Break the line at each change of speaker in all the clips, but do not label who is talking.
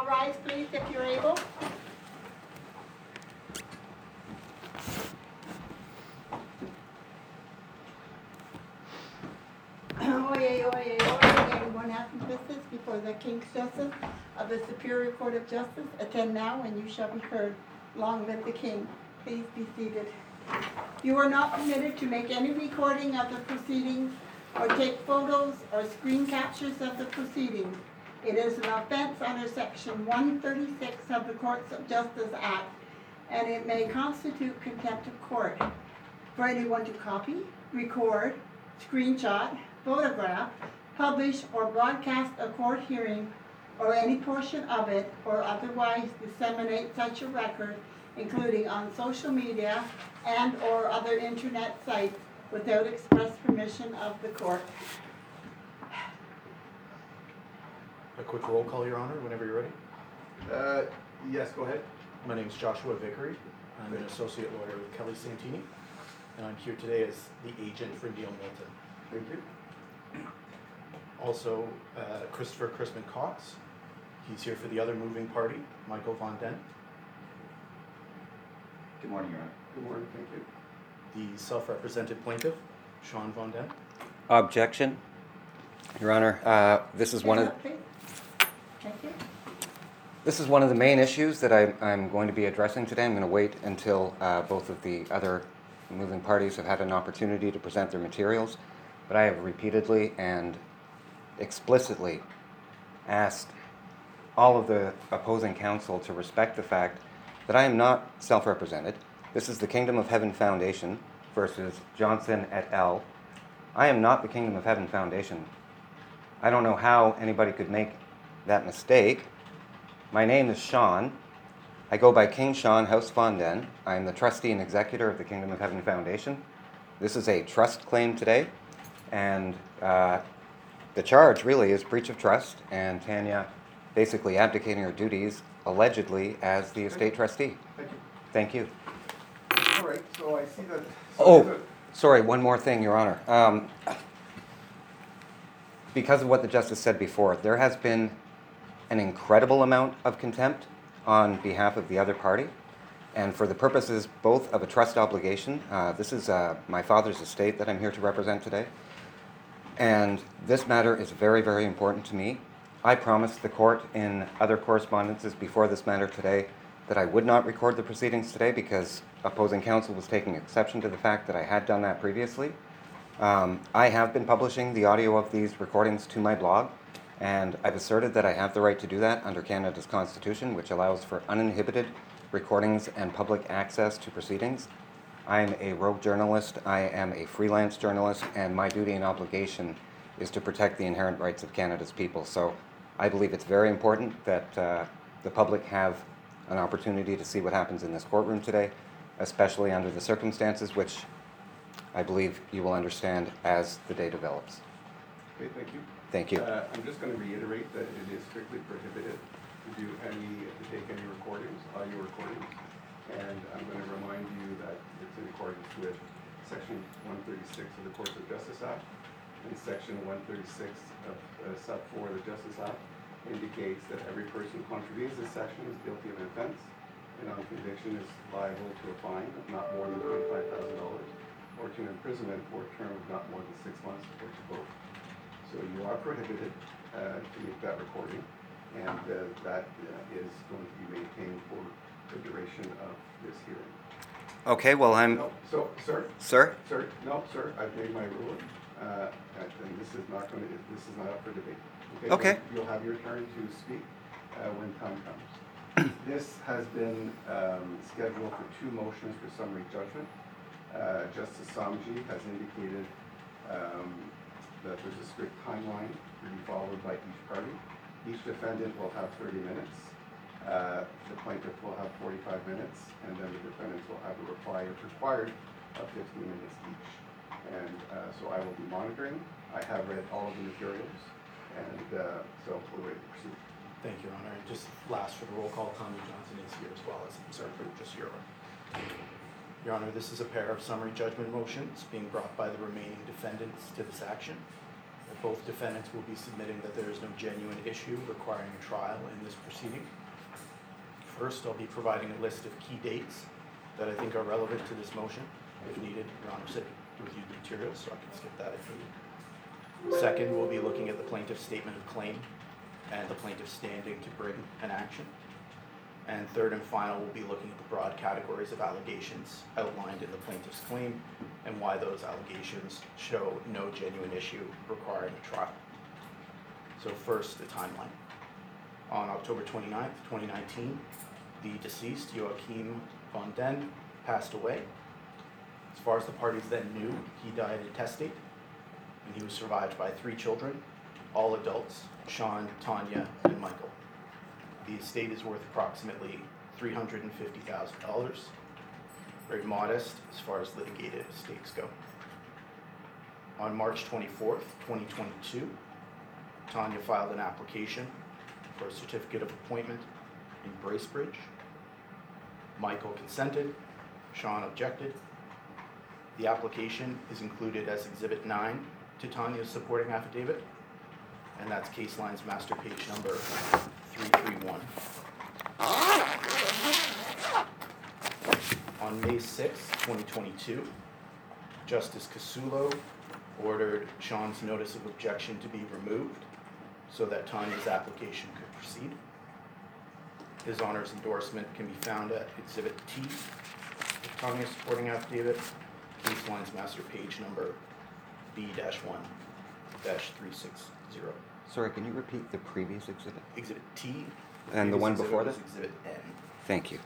all rise, please, if you're able. Oyez, oyez, oyez. Anyone having business before the King's Justice of the Superior Court of Justice, attend now and you shall be heard. Long live the King. Please be seated. You are not permitted to make any recording of the proceedings or take photos or screen captures of the proceedings. It is an offense under Section 136 of the Courts of Justice Act, and it may constitute contempt of court for anyone to copy, record, screenshot, photograph, publish, or broadcast a court hearing or any portion of it, or otherwise disseminate such a record, including on social media and or other internet sites, without express permission of the court.
A quick roll call, Your Honor, whenever you're ready.
Yes, go ahead.
My name is Joshua Vickery. I'm an associate lawyer with Kelly Santini, and I'm here today as the agent for Neil Milton.
Thank you.
Also, Christopher Crispin Cox. He's here for the other moving party, Michael Von Den.
Good morning, Your Honor.
Good morning, thank you.
The self-represented plaintiff, Sean Von Den.
Objection. Your Honor, this is one of
Thank you.
this is one of the main issues that I'm going to be addressing today. I'm going to wait until both of the other moving parties have had an opportunity to present their materials, but I have repeatedly and explicitly asked all of the opposing counsel to respect the fact that I am not self-represented. This is the Kingdom of Heaven Foundation versus Johnson et al. I am not the Kingdom of Heaven Foundation. I don't know how anybody could make that mistake. My name is Sean. I go by King Sean House Von Den. I am the trustee and executor of the Kingdom of Heaven Foundation. This is a trust claim today, and the charge really is breach of trust, and Tanya basically abdicating her duties allegedly as the estate trustee.
Thank you.
Thank you.
All right, so I see that.
Oh, sorry, one more thing, Your Honor. Because of what the Justice said before, there has been an incredible amount of contempt on behalf of the other party. And for the purposes both of a trust obligation, this is my father's estate that I'm here to represent today. And this matter is very, very important to me. I promised the court in other correspondences before this matter today that I would not record the proceedings today because opposing counsel was taking exception to the fact that I had done that previously. I have been publishing the audio of these recordings to my blog, and I've asserted that I have the right to do that under Canada's Constitution, which allows for uninhibited recordings and public access to proceedings. I'm a rogue journalist, I am a freelance journalist, and my duty and obligation is to protect the inherent rights of Canada's people. So I believe it's very important that the public have an opportunity to see what happens in this courtroom today, especially under the circumstances, which I believe you will understand as the day develops.
Okay, thank you.
Thank you.
I'm just going to reiterate that it is strictly prohibited to take any recordings, audio recordings. And I'm going to remind you that it's in accordance with Section 136 of the Courts of Justice Act, and Section 136 of Sub 4 of the Justice Act indicates that every person who contravenes this section is guilty of an offense, and on conviction is liable to a fine of not more than $25,000 or to an imprisonment for a term of not more than 6 months or to both. So you are prohibited to make that recording, and that is going to be maintained for the duration of this hearing.
Okay, well,
No, so, sir?
Sir?
Sir, no, sir, I've made my ruling, and this is not up for debate.
Okay.
You'll have your turn to speak when time comes. This has been scheduled for 2 motions for summary judgment. Justice Samji has indicated that there's a strict timeline to be followed by each party. Each defendant will have 30 minutes. The plaintiff will have 45 minutes, and then the defendants will have a reply if required of 15 minutes each. And so I will be monitoring. I have read all of the materials, and so we're ready to proceed.
Thank you, Your Honor. And just last for the roll call, Tommy Johnson is here as well as just Your Honor. Your Honor, this is a pair of summary judgment motions being brought by the remaining defendants to this action. Both defendants will be submitting that there is no genuine issue requiring a trial in this proceeding. First, I'll be providing a list of key dates that I think are relevant to this motion. If needed, Your Honor said to review the materials, so I can skip that if needed. Second, we'll be looking at the plaintiff's statement of claim and the plaintiff's standing to bring an action. And third and final, we'll be looking at the broad categories of allegations outlined in the plaintiff's claim and why those allegations show no genuine issue requiring a trial. So first, the timeline. On October 29th, 2019, the deceased, Joachim von Den, passed away. As far as the parties then knew, he died intestate, and he was survived by 3 children, all adults, Sean, Tanya, and Michael. The estate is worth approximately $350,000, very modest as far as litigated estates go. On March 24th, 2022, Tanya filed an application for a certificate of appointment in Bracebridge. Michael consented, Sean objected. The application is included as Exhibit 9 to Tanya's supporting affidavit, and that's case line's master page number 331. On May 6, 2022, Justice Casulo ordered Sean's notice of objection to be removed so that Tanya's application could proceed. His Honor's endorsement can be found at Exhibit T of Tanya's supporting affidavit, case line's master page number B-1-360.
Sorry, can you repeat the previous exhibit?
Exhibit T.
And the one
Previous
before
exhibit
that?
was Exhibit N.
Thank you.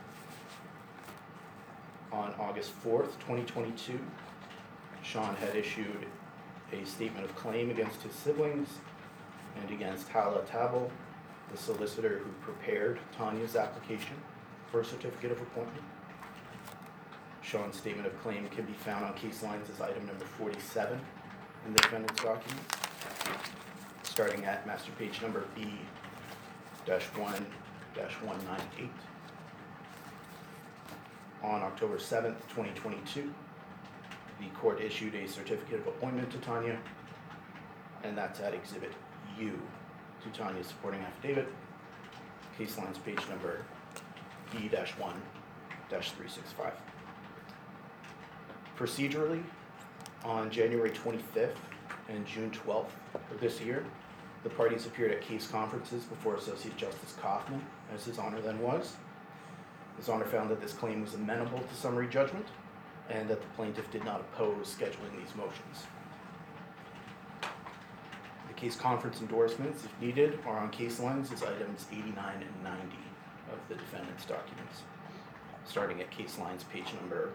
On August 4th, 2022, Sean had issued a statement of claim against his siblings and against Hala Tabel, the solicitor who prepared Tanya's application for a certificate of appointment. Sean's statement of claim can be found on case lines as item number 47 in the defendant's documents, starting at master page number B-1-198. On October 7th, 2022, the court issued a certificate of appointment to Tanya, and that's at Exhibit U to Tanya's supporting affidavit, case lines page number B-1-365. Procedurally, on January 25th and June 12th of this year, the parties appeared at case conferences before Associate Justice Kaufman, as His Honor then was. His Honor found that this claim was amenable to summary judgment and that the plaintiff did not oppose scheduling these motions. The case conference endorsements, if needed, are on case lines as items 89 and 90 of the defendant's documents, starting at case lines page number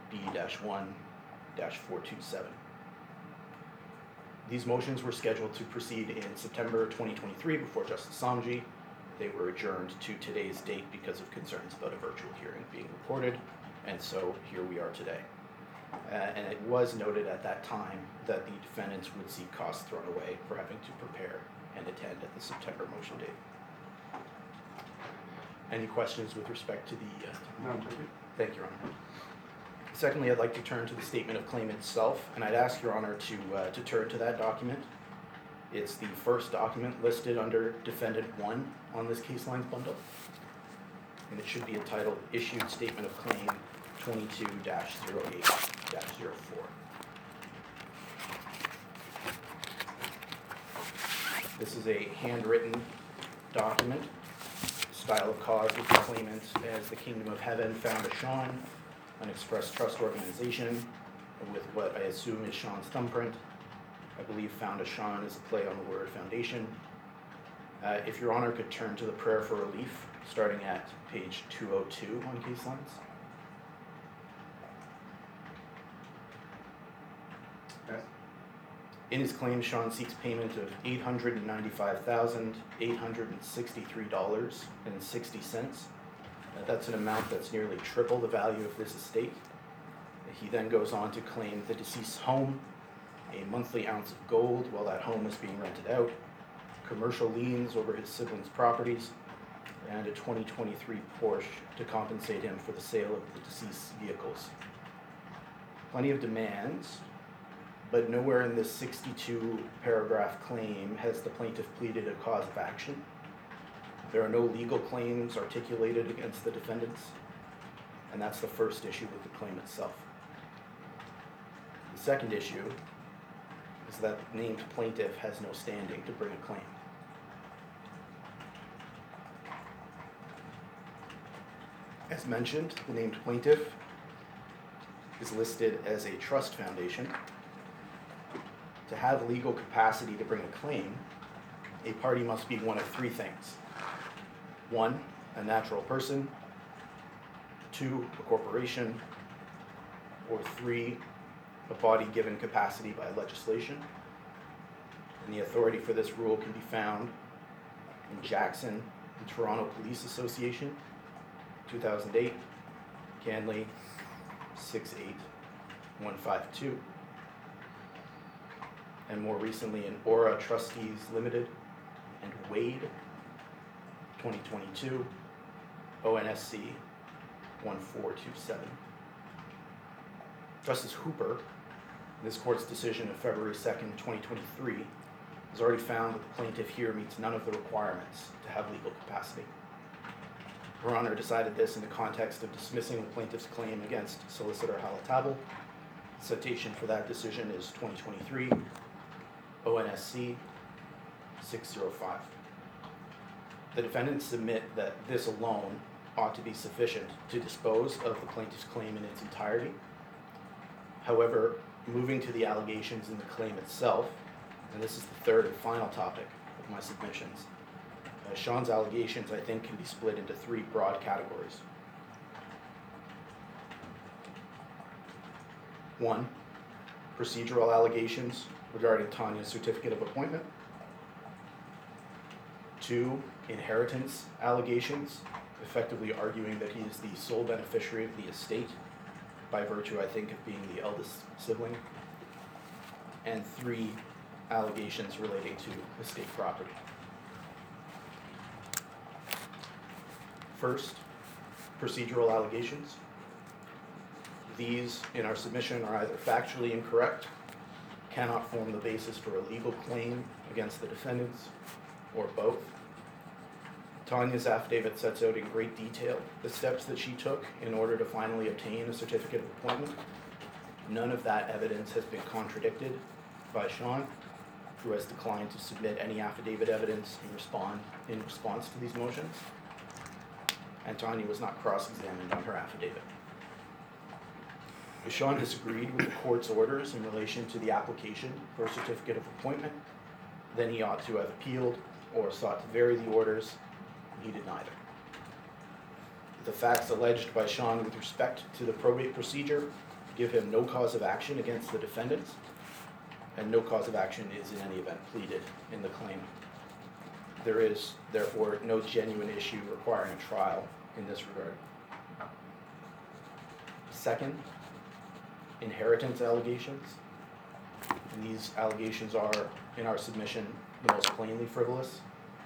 B-1-427. These motions were scheduled to proceed in September 2023 before Justice Samji. They were adjourned to today's date because of concerns about a virtual hearing being reported, and so here we are today. And it was noted at that time that the defendants would see costs thrown away for having to prepare and attend at the September motion date. Any questions with respect to the...
No, thank you.
Thank you, Your Honor. Secondly, I'd like to turn to the statement of claim itself, and I'd ask Your Honor to turn to that document. It's the first document listed under Defendant 1 on this case lines bundle, and it should be entitled Issued Statement of Claim 22-08-04. This is a handwritten document. Style of cause with the claimant as the Kingdom of Heaven found a Sean, an express trust organization with what I assume is Sean's thumbprint. I believe found a Sean is a play on the word foundation. If Your Honor could turn to the prayer for relief, starting at page 202 on case lines.
Yes.
In his claim, Sean seeks payment of $895,863.60. That's an amount that's nearly triple the value of this estate. He then goes on to claim the deceased's home, a monthly ounce of gold while that home is being rented out, commercial liens over his siblings' properties, and a 2023 Porsche to compensate him for the sale of the deceased's vehicles. Plenty of demands, but nowhere in this 62 paragraph claim has the plaintiff pleaded a cause of action. There are no legal claims articulated against the defendants, and that's the first issue with the claim itself. The second issue is that the named plaintiff has no standing to bring a claim. As mentioned, the named plaintiff is listed as a trust foundation. To have legal capacity to bring a claim, a party must be one of three things. 1, a natural person. 2, a corporation. Or 3, a body given capacity by legislation. And the authority for this rule can be found in Jackson and Toronto Police Association, 2008, Canley 68152, and more recently in Aura Trustees Limited and Wade 2022, ONSC 1427. Justice Hooper, in this court's decision of February 2nd, 2023, has already found that the plaintiff here meets none of the requirements to have legal capacity. Her Honor decided this in the context of dismissing the plaintiff's claim against Solicitor Halatabel. The citation for that decision is 2023, ONSC 605. The defendants submit that this alone ought to be sufficient to dispose of the plaintiff's claim in its entirety. However, moving to the allegations in the claim itself, and this is the third and final topic of my submissions, Sean's allegations, I think, can be split into three broad categories. 1, procedural allegations regarding Tanya's certificate of appointment. 2, inheritance allegations, effectively arguing that he is the sole beneficiary of the estate by virtue, I think, of being the eldest sibling. And 3, allegations relating to estate property. First, procedural allegations. These, in our submission, are either factually incorrect, cannot form the basis for a legal claim against the defendants, or both. Tanya's affidavit sets out in great detail the steps that she took in order to finally obtain a certificate of appointment. None of that evidence has been contradicted by Sean, who has declined to submit any affidavit evidence in response to these motions. And Tanya was not cross-examined on her affidavit. If Sean disagreed with the court's orders in relation to the application for a certificate of appointment, then he ought to have appealed or sought to vary the orders. He did neither. The facts alleged by Sean with respect to the probate procedure give him no cause of action against the defendants, and no cause of action is in any event pleaded in the claim. There is, therefore, no genuine issue requiring a trial in this regard. Second, inheritance allegations. And these allegations are, in our submission, the most plainly frivolous.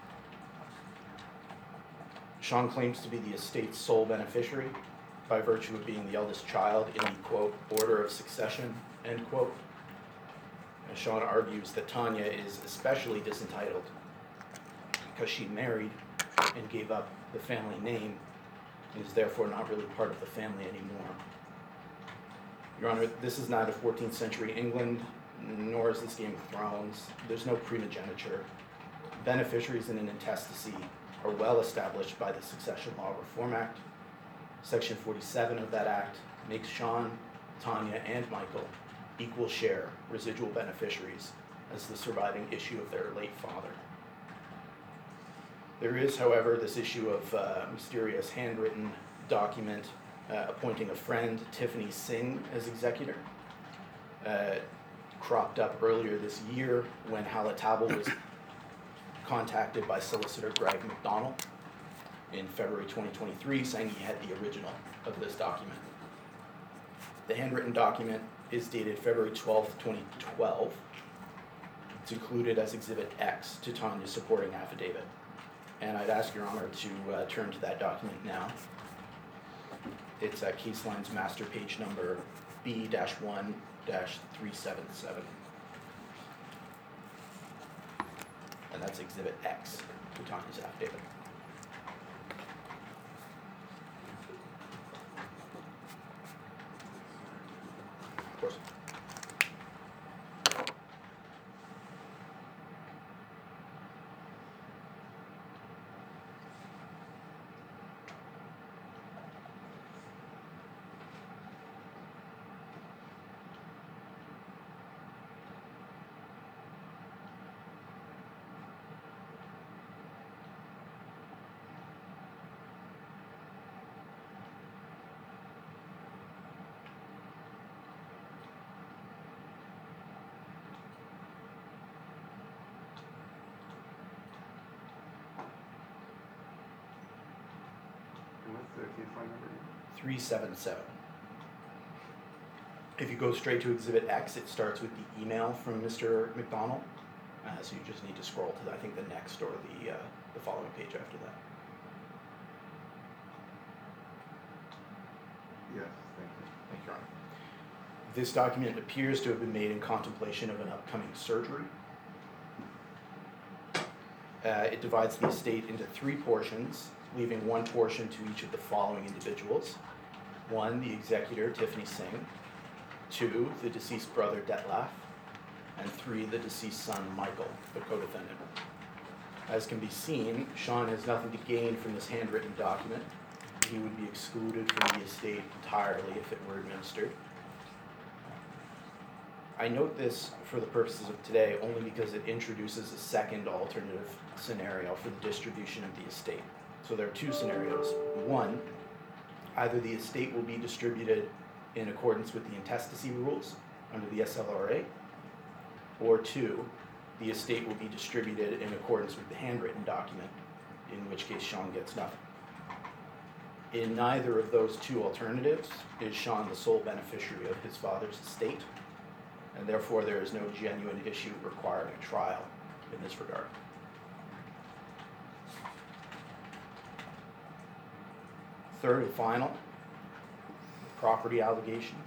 Sean claims to be the estate's sole beneficiary by virtue of being the eldest child in the, quote, order of succession, end quote. And Sean argues that Tanya is especially disentitled because she married and gave up the family name and is therefore not really part of the family anymore. Your Honor, this is neither 14th century England, nor is this Game of Thrones. There's no primogeniture. Beneficiaries in an intestacy are well established by the Succession Law Reform Act. Section 47 of that act makes Sean, Tanya, and Michael equal share residual beneficiaries as the surviving issue of their late father. There is, however, this issue of mysterious handwritten document appointing a friend, Tiffany Singh, as executor. Cropped up earlier this year when Halatabel was contacted by Solicitor Greg McDonald in February 2023, saying he had the original of this document. The handwritten document is dated February 12th, 2012. It's included as Exhibit X to Tanya's supporting affidavit. And I'd ask Your Honor to turn to that document now. It's Case Line's master page number B-1 377. And that's Exhibit X to Tanya's affidavit. Of course.
And what's the case line number?
377. If you go straight to Exhibit X, it starts with the email from Mr. McDonald. So you just need to scroll to, I think, the next or the following page after that.
Yes, thank you.
Thank you, Your Honor. This document appears to have been made in contemplation of an upcoming surgery. It divides the estate into 3 portions, leaving 1 portion to each of the following individuals. 1, the executor, Tiffany Singh. 2, the deceased brother, Detlef. And 3, the deceased son, Michael, the co-defendant. As can be seen, Sean has nothing to gain from this handwritten document. He would be excluded from the estate entirely if it were administered. I note this for the purposes of today only because it introduces a second alternative scenario for the distribution of the estate. So there are 2 scenarios. 1, either the estate will be distributed in accordance with the intestacy rules under the SLRA, or 2, the estate will be distributed in accordance with the handwritten document, in which case Sean gets nothing. In neither of those 2 alternatives is Sean the sole beneficiary of his father's estate, and therefore there is no genuine issue requiring a trial in this regard. Third and final, property allegations.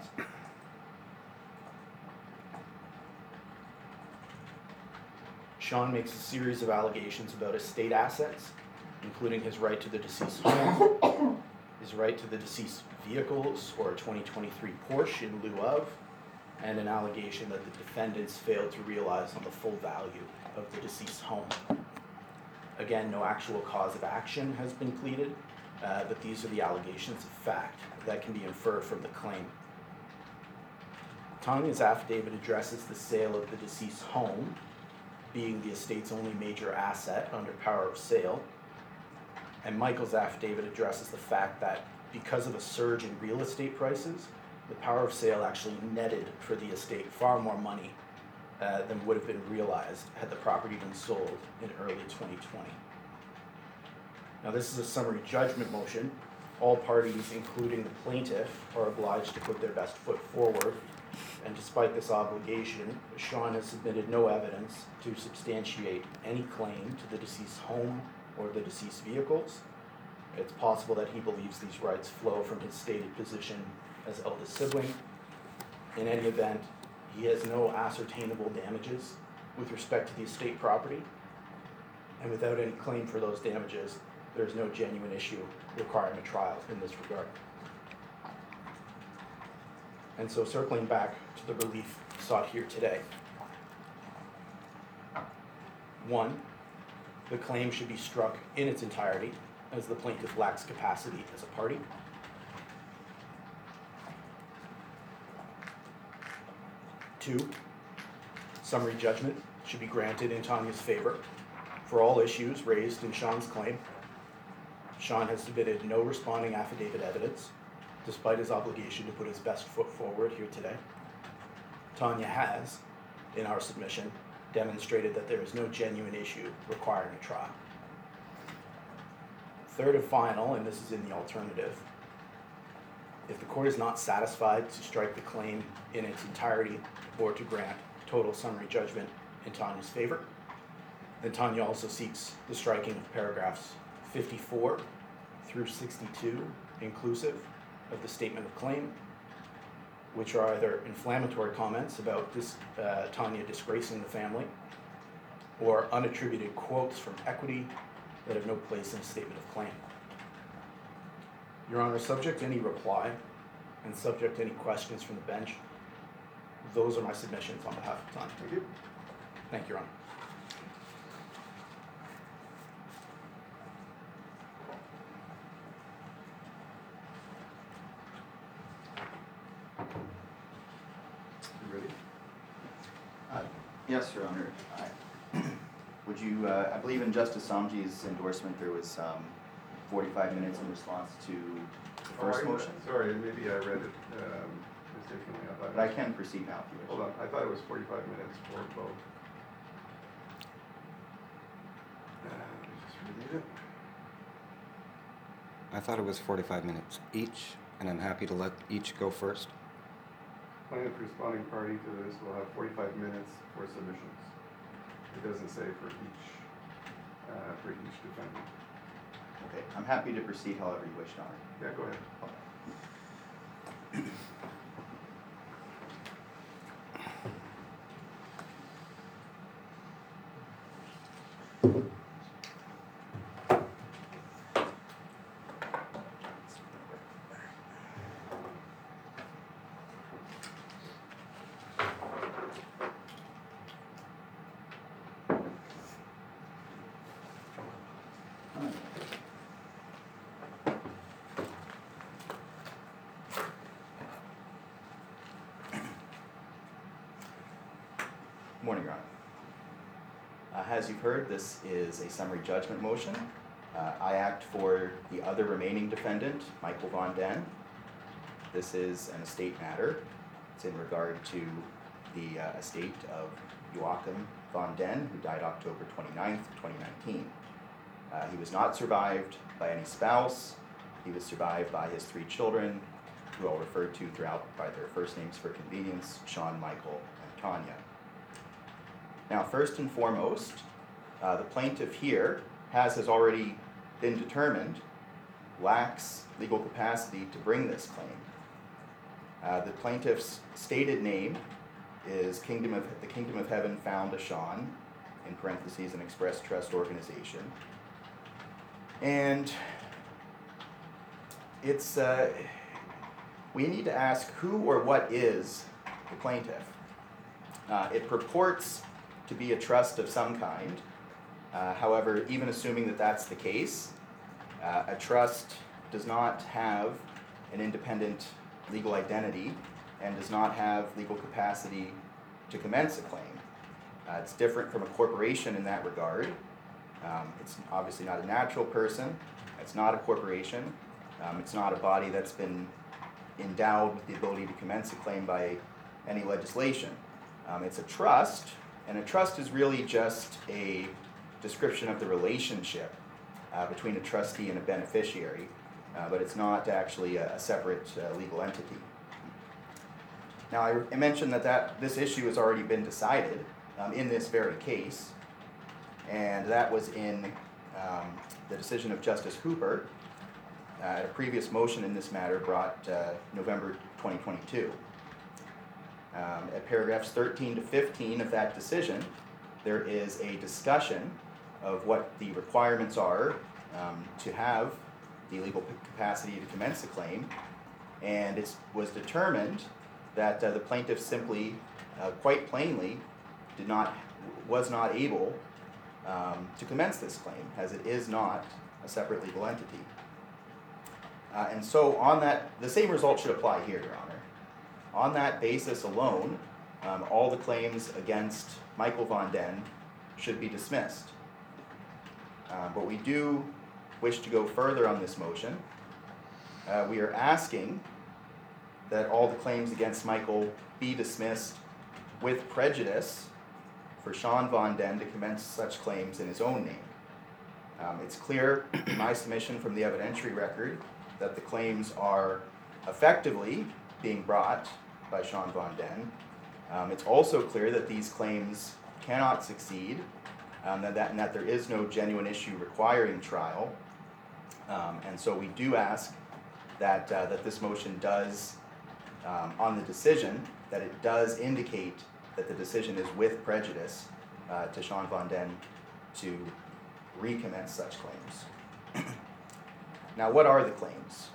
Sean makes a series of allegations about estate assets, including his right to the deceased's home, his right to the deceased's vehicles or a 2023 Porsche in lieu of, and an allegation that the defendants failed to realize on the full value of the deceased's home. Again, no actual cause of action has been pleaded, but these are the allegations of fact that can be inferred from the claim. Tanya's affidavit addresses the sale of the deceased's home, being the estate's only major asset under power of sale, and Michael's affidavit addresses the fact that because of a surge in real estate prices, the power of sale actually netted for the estate far more money than would have been realized had the property been sold in early 2020. Now, this is a summary judgment motion. All parties, including the plaintiff, are obliged to put their best foot forward, and despite this obligation, Sean has submitted no evidence to substantiate any claim to the deceased's home or the deceased's vehicles. It's possible that he believes these rights flow from his stated position as eldest sibling. In any event, he has no ascertainable damages with respect to the estate property, and without any claim for those damages, there is no genuine issue requiring a trial in this regard. And so circling back to the relief sought here today. 1, the claim should be struck in its entirety as the plaintiff lacks capacity as a party. 2, summary judgment should be granted in Tanya's favor for all issues raised in Sean's claim. Sean has submitted no responding affidavit evidence, despite his obligation to put his best foot forward here today. Tanya has, in our submission, demonstrated that there is no genuine issue requiring a trial. Third and final, and this is in the alternative, if the court is not satisfied to strike the claim in its entirety or to grant total summary judgment in Tanya's favor, then Tanya also seeks the striking of paragraphs 54 through 62 inclusive of the statement of claim, which are either inflammatory comments about Tanya disgracing the family, or unattributed quotes from equity that have no place in a statement of claim. Your Honor, subject to any reply and subject to any questions from the bench, those are my submissions on behalf of Tanya.
Thank you.
Thank you, Your Honor.
You ready?
Yes, Your Honor. Would you, I believe in Justice Samji's endorsement, there was 45 minutes in response to the first motion.
Sorry, maybe I read it mistakenly.
But I can proceed now if you wish.
Hold on, I thought it was 45 minutes for both. Let me just read it.
I thought it was 45 minutes each, and I'm happy to let each go first.
Plaintiff responding party to this will have 45 minutes for submissions. It doesn't say for each defendant.
Okay, I'm happy to proceed however you wish, Your Honor.
Yeah, go ahead.
Morning, Your Honor. As you've heard, this is a summary judgment motion. I act for the other remaining defendant, Michael Von Den. This is an estate matter. It's in regard to the estate of Joachim Von Den, who died October 29th, 2019. He was not survived by any spouse. He was survived by his 3 children, who I'll refer to throughout by their first names for convenience, Sean, Michael, and Tanya. Now, first and foremost, the plaintiff here has already been determined, lacks legal capacity to bring this claim. The plaintiff's stated name is the Kingdom of Heaven Found a Sean, in parentheses, an express trust organization. And it's, we need to ask who or what is the plaintiff. It purports to be a trust of some kind. However, even assuming that that's the case, a trust does not have an independent legal identity and does not have legal capacity to commence a claim. It's different from a corporation in that regard. It's obviously not a natural person. It's not a corporation. It's not a body that's been endowed with the ability to commence a claim by any legislation. It's a trust, and a trust is really just a description of the relationship between a trustee and a beneficiary, but it's not actually a separate legal entity. Now, I mentioned that this issue has already been decided in this very case, and that was in the decision of Justice Hooper at a previous motion in this matter brought November 2022. At paragraphs 13 to 15 of that decision, there is a discussion of what the requirements are to have the legal capacity to commence a claim, and it was determined that the plaintiff simply, quite plainly, was not able to commence this claim, as it is not a separate legal entity. And so on that, the same result should apply here, Your Honor. On that basis alone, all the claims against Michael Von Den should be dismissed. But we do wish to go further on this motion. We are asking that all the claims against Michael be dismissed with prejudice for Sean Von Den to commence such claims in his own name. It's clear in my submission from the evidentiary record that the claims are effectively being brought by Sean Von Den. It's also clear that these claims cannot succeed, and that there is no genuine issue requiring trial. And so we do ask that this motion does on the decision that it does indicate that the decision is with prejudice to Sean Von Den to recommence such claims. Now, what are the claims?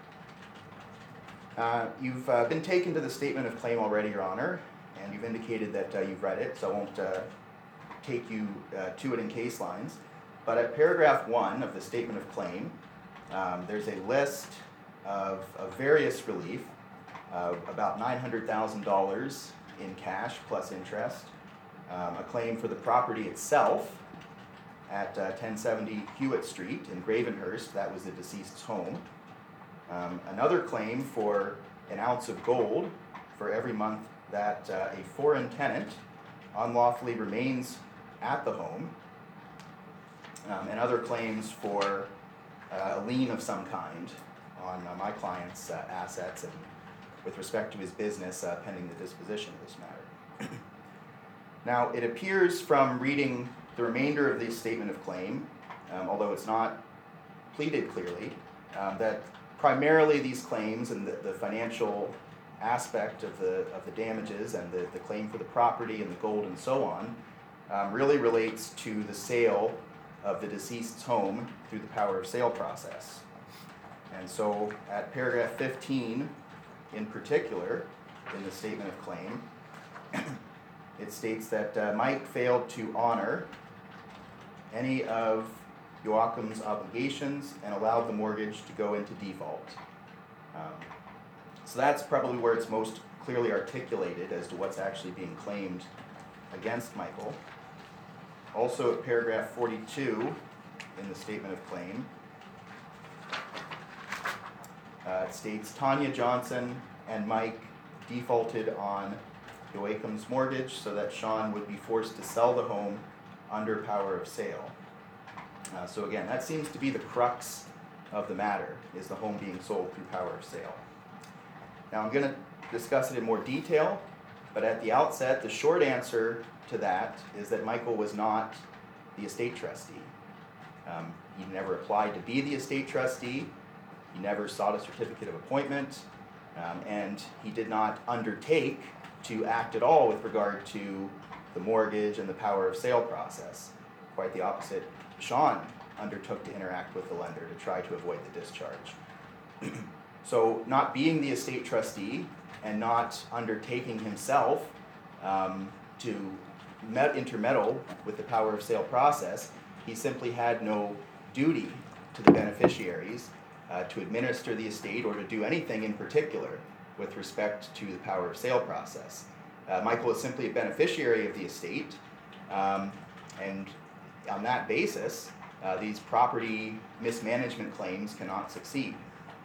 You've been taken to the statement of claim already, Your Honor, and you've indicated that you've read it, so I won't take you to it in case lines. But at paragraph 1 of the statement of claim, there's a list of various relief, about $900,000 in cash plus interest, a claim for the property itself at 1070 Hewitt Street in Gravenhurst, that was the deceased's home. Another claim for an ounce of gold for every month that a foreign tenant unlawfully remains at the home, and other claims for a lien of some kind on my client's assets and with respect to his business pending the disposition of this matter. Now, it appears from reading the remainder of the statement of claim, although it's not pleaded clearly, that primarily these claims and the financial aspect of the damages and the claim for the property and the gold and so on really relates to the sale of the deceased's home through the power of sale process. And so at paragraph 15 in particular in the statement of claim, it states that Mike failed to honor any of Joachim's obligations and allowed the mortgage to go into default. So that's probably where it's most clearly articulated as to what's actually being claimed against Michael. Also at paragraph 42 in the statement of claim, it states Tanya Johnson and Mike defaulted on Joachim's mortgage so that Sean would be forced to sell the home under power of sale. So again, that seems to be the crux of the matter, is the home being sold through power of sale. Now I'm going to discuss it in more detail, but at the outset, the short answer to that is that Michael was not the estate trustee. He never applied to be the estate trustee, he never sought a certificate of appointment, and he did not undertake to act at all with regard to the mortgage and the power of sale process. Quite the opposite. Sean undertook to interact with the lender to try to avoid the discharge. So not being the estate trustee and not undertaking himself to intermeddle with the power of sale process, he simply had no duty to the beneficiaries to administer the estate or to do anything in particular with respect to the power of sale process. Michael is simply a beneficiary of the estate, and on that basis, these property mismanagement claims cannot succeed.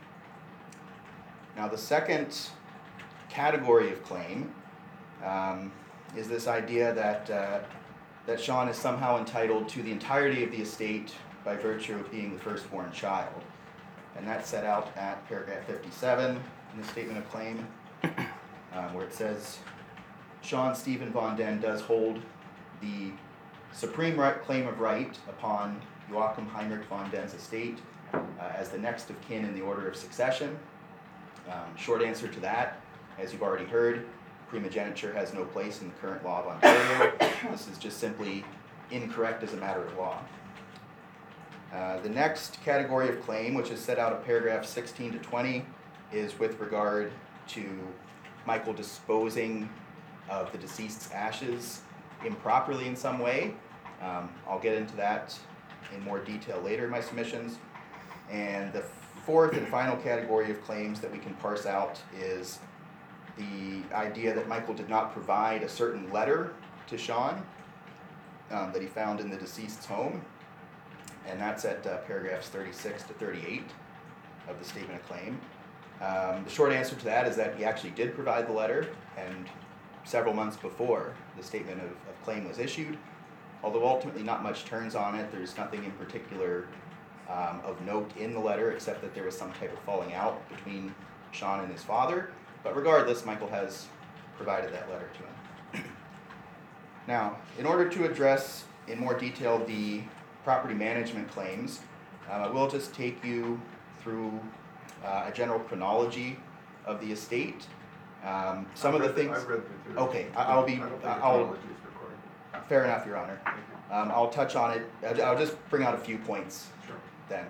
Now, the second category of claim is this idea that Sean is somehow entitled to the entirety of the estate by virtue of being the firstborn child. And that's set out at paragraph 57 in the statement of claim, where it says, Sean Stephen Von Den does hold the supreme claim of right upon Joachim Heinrich Von Den's estate as the next of kin in the order of succession. Short answer to that, as you've already heard, primogeniture has no place in the current law of Ontario. This is just simply incorrect as a matter of law. The next category of claim, which is set out of paragraphs 16 to 20, is with regard to Michael disposing of the deceased's ashes improperly in some way. I'll get into that in more detail later in my submissions. And the fourth and final category of claims that we can parse out is the idea that Michael did not provide a certain letter to Sean that he found in the deceased's home. And that's at paragraphs 36 to 38 of the statement of claim. The short answer to that is that he actually did provide the letter, and several months before the statement of claim was issued. Although ultimately not much turns on it, there's nothing in particular of note in the letter except that there was some type of falling out between Sean and his father. But regardless, Michael has provided that letter to him. Now, in order to address in more detail the property management claims, we'll just take you through a general chronology of the estate Some of the things.
I've read the material.
Okay,
I don't think chronology is recorded.
Fair enough, Your Honor.
Thank you.
I'll touch on it. I'll just bring out a few points
Sure.
then.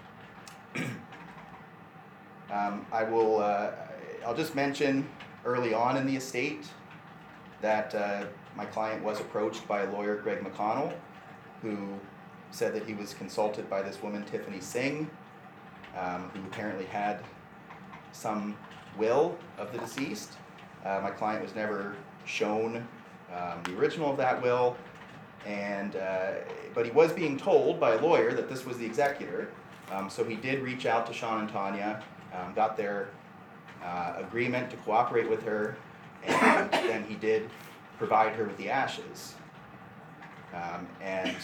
I'll just mention early on in the estate that my client was approached by lawyer Greg McConnell, who said that he was consulted by this woman, Tiffany Singh, who apparently had some will of the deceased. My client was never shown the original of that will, but he was being told by a lawyer that this was the executor. So he did reach out to Sean and Tanya, got their agreement to cooperate with her, and then he did provide her with the ashes. And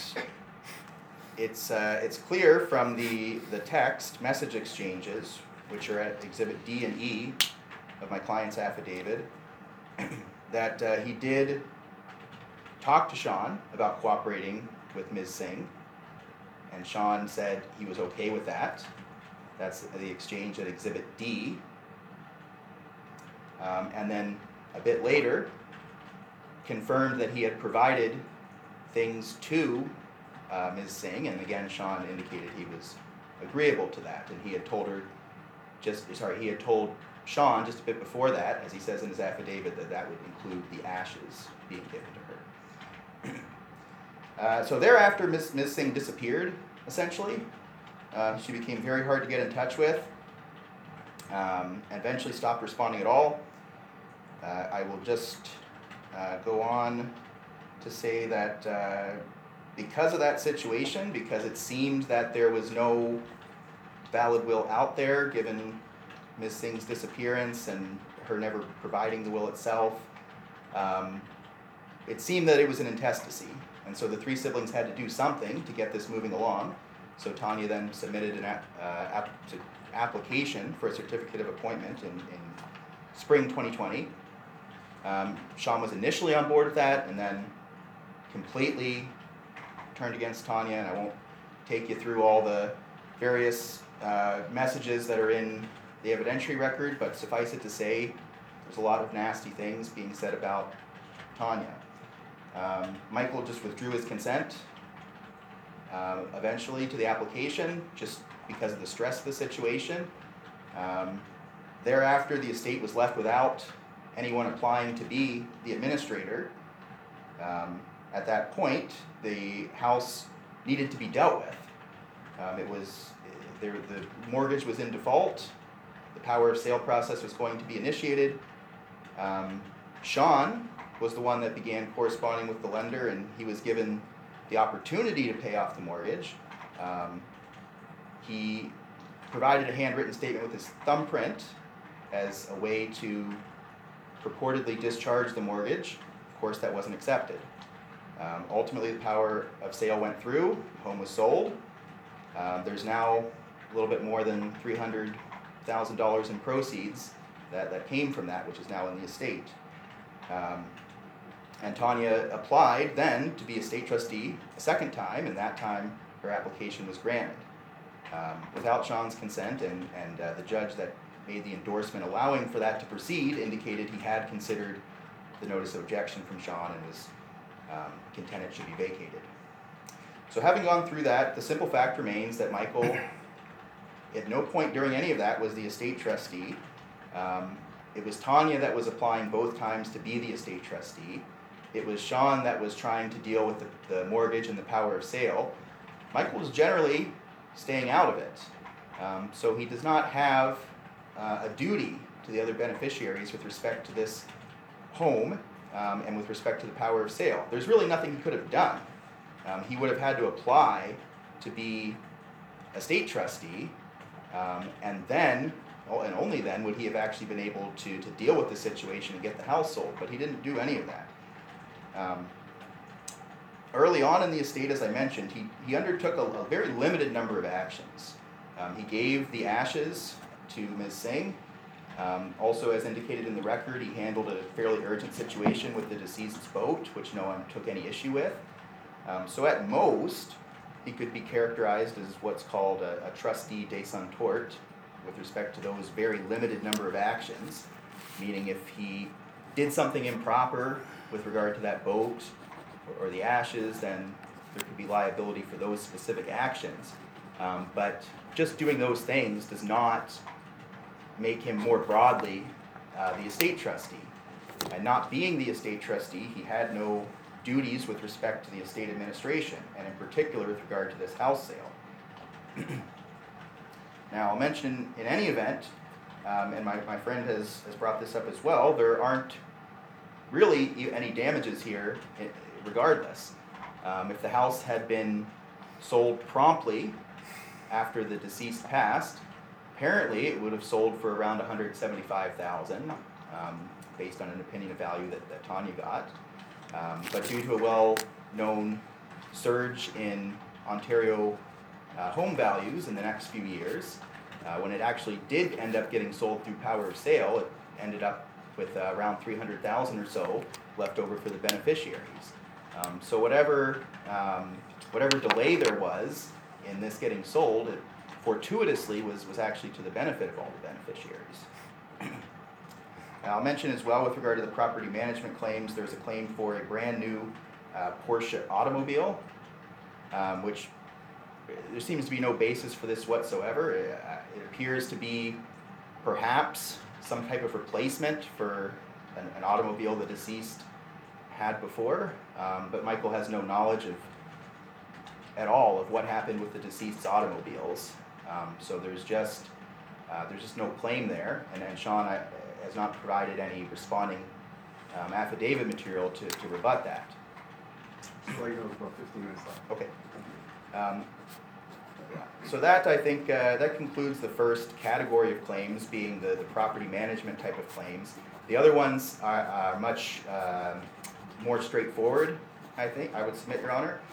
it's clear from the text message exchanges, which are at Exhibit D and E of my client's affidavit, that he did talk to Sean about cooperating with Ms. Singh, and Sean said he was okay with that. That's the exchange at Exhibit D. And then a bit later, confirmed that he had provided things to Ms. Singh, and again, Sean indicated he was agreeable to that, and he had told Sean just a bit before that, as he says in his affidavit, that would include the ashes being given to her. So thereafter, Ms. Singh disappeared, essentially. She became very hard to get in touch with, and eventually stopped responding at all. I will just go on to say that because of that situation, because it seemed that there was no valid will out there, given Ms. Singh's disappearance and her never providing the will itself, it seemed that it was an intestacy. And so the three siblings had to do something to get this moving along. So Tanya then submitted an application for a certificate of appointment in spring 2020. Sean was initially on board with that, and then completely turned against Tanya, and I won't take you through all the various messages that are in the evidentiary record, but suffice it to say, there's a lot of nasty things being said about Tanya. Michael just withdrew his consent eventually to the application, just because of the stress of the situation. Thereafter, the estate was left without anyone applying to be the administrator. At that point, the house needed to be dealt with. The mortgage was in default. The power of sale process was going to be initiated. Sean was the one that began corresponding with the lender, and he was given the opportunity to pay off the mortgage. He provided a handwritten statement with his thumbprint as a way to purportedly discharge the mortgage. Of course, that wasn't accepted. Ultimately, the power of sale went through, the home was sold. There's now a little bit more than $300,000 in proceeds that came from that, which is now in the estate. And Tanya applied then to be estate trustee a second time, and that time her application was granted. Without Sean's consent, and the judge that made the endorsement allowing for that to proceed indicated he had considered the notice of objection from Sean and was content it should be vacated. So having gone through that, the simple fact remains that Michael, at no point during any of that, was the estate trustee. It was Tanya that was applying both times to be the estate trustee. It was Sean that was trying to deal with the mortgage and the power of sale. Michael was generally staying out of it. So he does not have a duty to the other beneficiaries with respect to this home and with respect to the power of sale. There's really nothing he could have done. He would have had to apply to be estate trustee, and then, and only then, would he have actually been able to deal with the situation and get the house sold, but he didn't do any of that. Early on in the estate, as I mentioned, he undertook a very limited number of actions. He gave the ashes to Ms. Singh. Also, as indicated in the record, he handled a fairly urgent situation with the deceased's boat, which no one took any issue with. So at most, he could be characterized as what's called a trustee de son tort with respect to those very limited number of actions. meaning if he did something improper with regard to that boat or the ashes, then there could be liability for those specific actions. But just doing those things does not make him more broadly the estate trustee. And not being the estate trustee, he had no duties with respect to the estate administration, and in particular with regard to this house sale. Now, I'll mention in any event, and my friend has brought this up as well, there aren't really any damages here regardless. If the house had been sold promptly after the deceased passed, apparently it would have sold for around $175,000, based on an opinion of value that Tanya got. But due to a well-known surge in Ontario home values in the next few years, when it actually did end up getting sold through power of sale, it ended up with around $300,000 or so left over for the beneficiaries. So whatever delay there was in this getting sold, it fortuitously was actually to the benefit of all the beneficiaries. I'll mention as well with regard to the property management claims, there's a claim for a brand new Porsche automobile, which there seems to be no basis for this whatsoever. It appears to be perhaps some type of replacement for an automobile the deceased had before, but Michael has no knowledge at all of what happened with the deceased's automobiles. So there's just no claim there, and Sean has not provided any responding affidavit material to rebut that.
So you have about 15 minutes left.
Okay. So that, I think, that concludes the first category of claims, being the property management type of claims. The other ones are much more straightforward, I think, I would submit, Your Honor.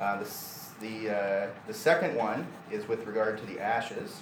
The second one is with regard to the ashes.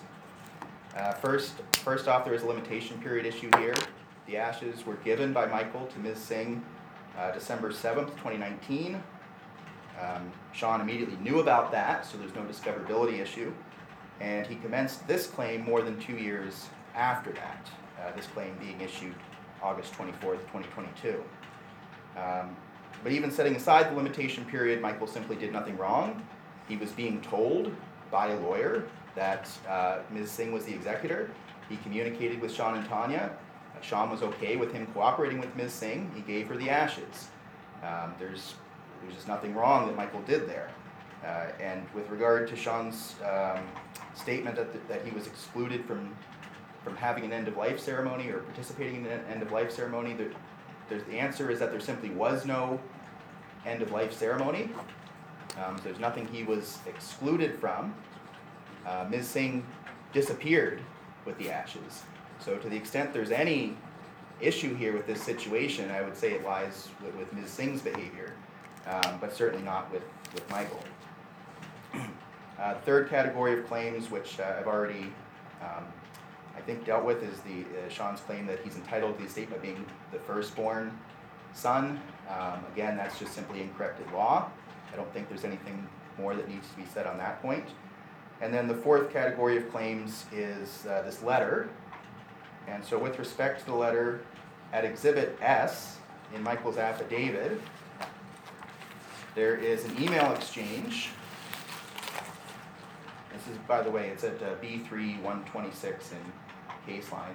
First off, there is a limitation period issue here. The ashes were given by Michael to Ms. Singh December 7th, 2019. Sean immediately knew about that, so there's no discoverability issue. And he commenced this claim more than 2 years after that, this claim being issued August 24th, 2022. But even setting aside the limitation period, Michael simply did nothing wrong. He was being told by a lawyer that Ms. Singh was the executor. He communicated with Sean and Tanya. Sean was okay with him cooperating with Ms. Singh. He gave her the ashes. There's just nothing wrong that Michael did there. And with regard to Sean's statement that he was excluded from having an end-of-life ceremony or participating in an end-of-life ceremony, the answer is that there simply was no end-of-life ceremony. There's nothing he was excluded from. Ms. Singh disappeared with the ashes. So to the extent there's any issue here with this situation, I would say it lies with Ms. Singh's behavior, but certainly not with Michael. Third category of claims, which I've already, I think, dealt with, is Sean's claim that he's entitled to the estate by being the firstborn son. Again, that's just simply incorrect in law. I don't think there's anything more that needs to be said on that point. And then the fourth category of claims is this letter. And so with respect to the letter, at Exhibit S in Michael's affidavit, there is an email exchange. This is, by the way, it's at B3-126 in case lines.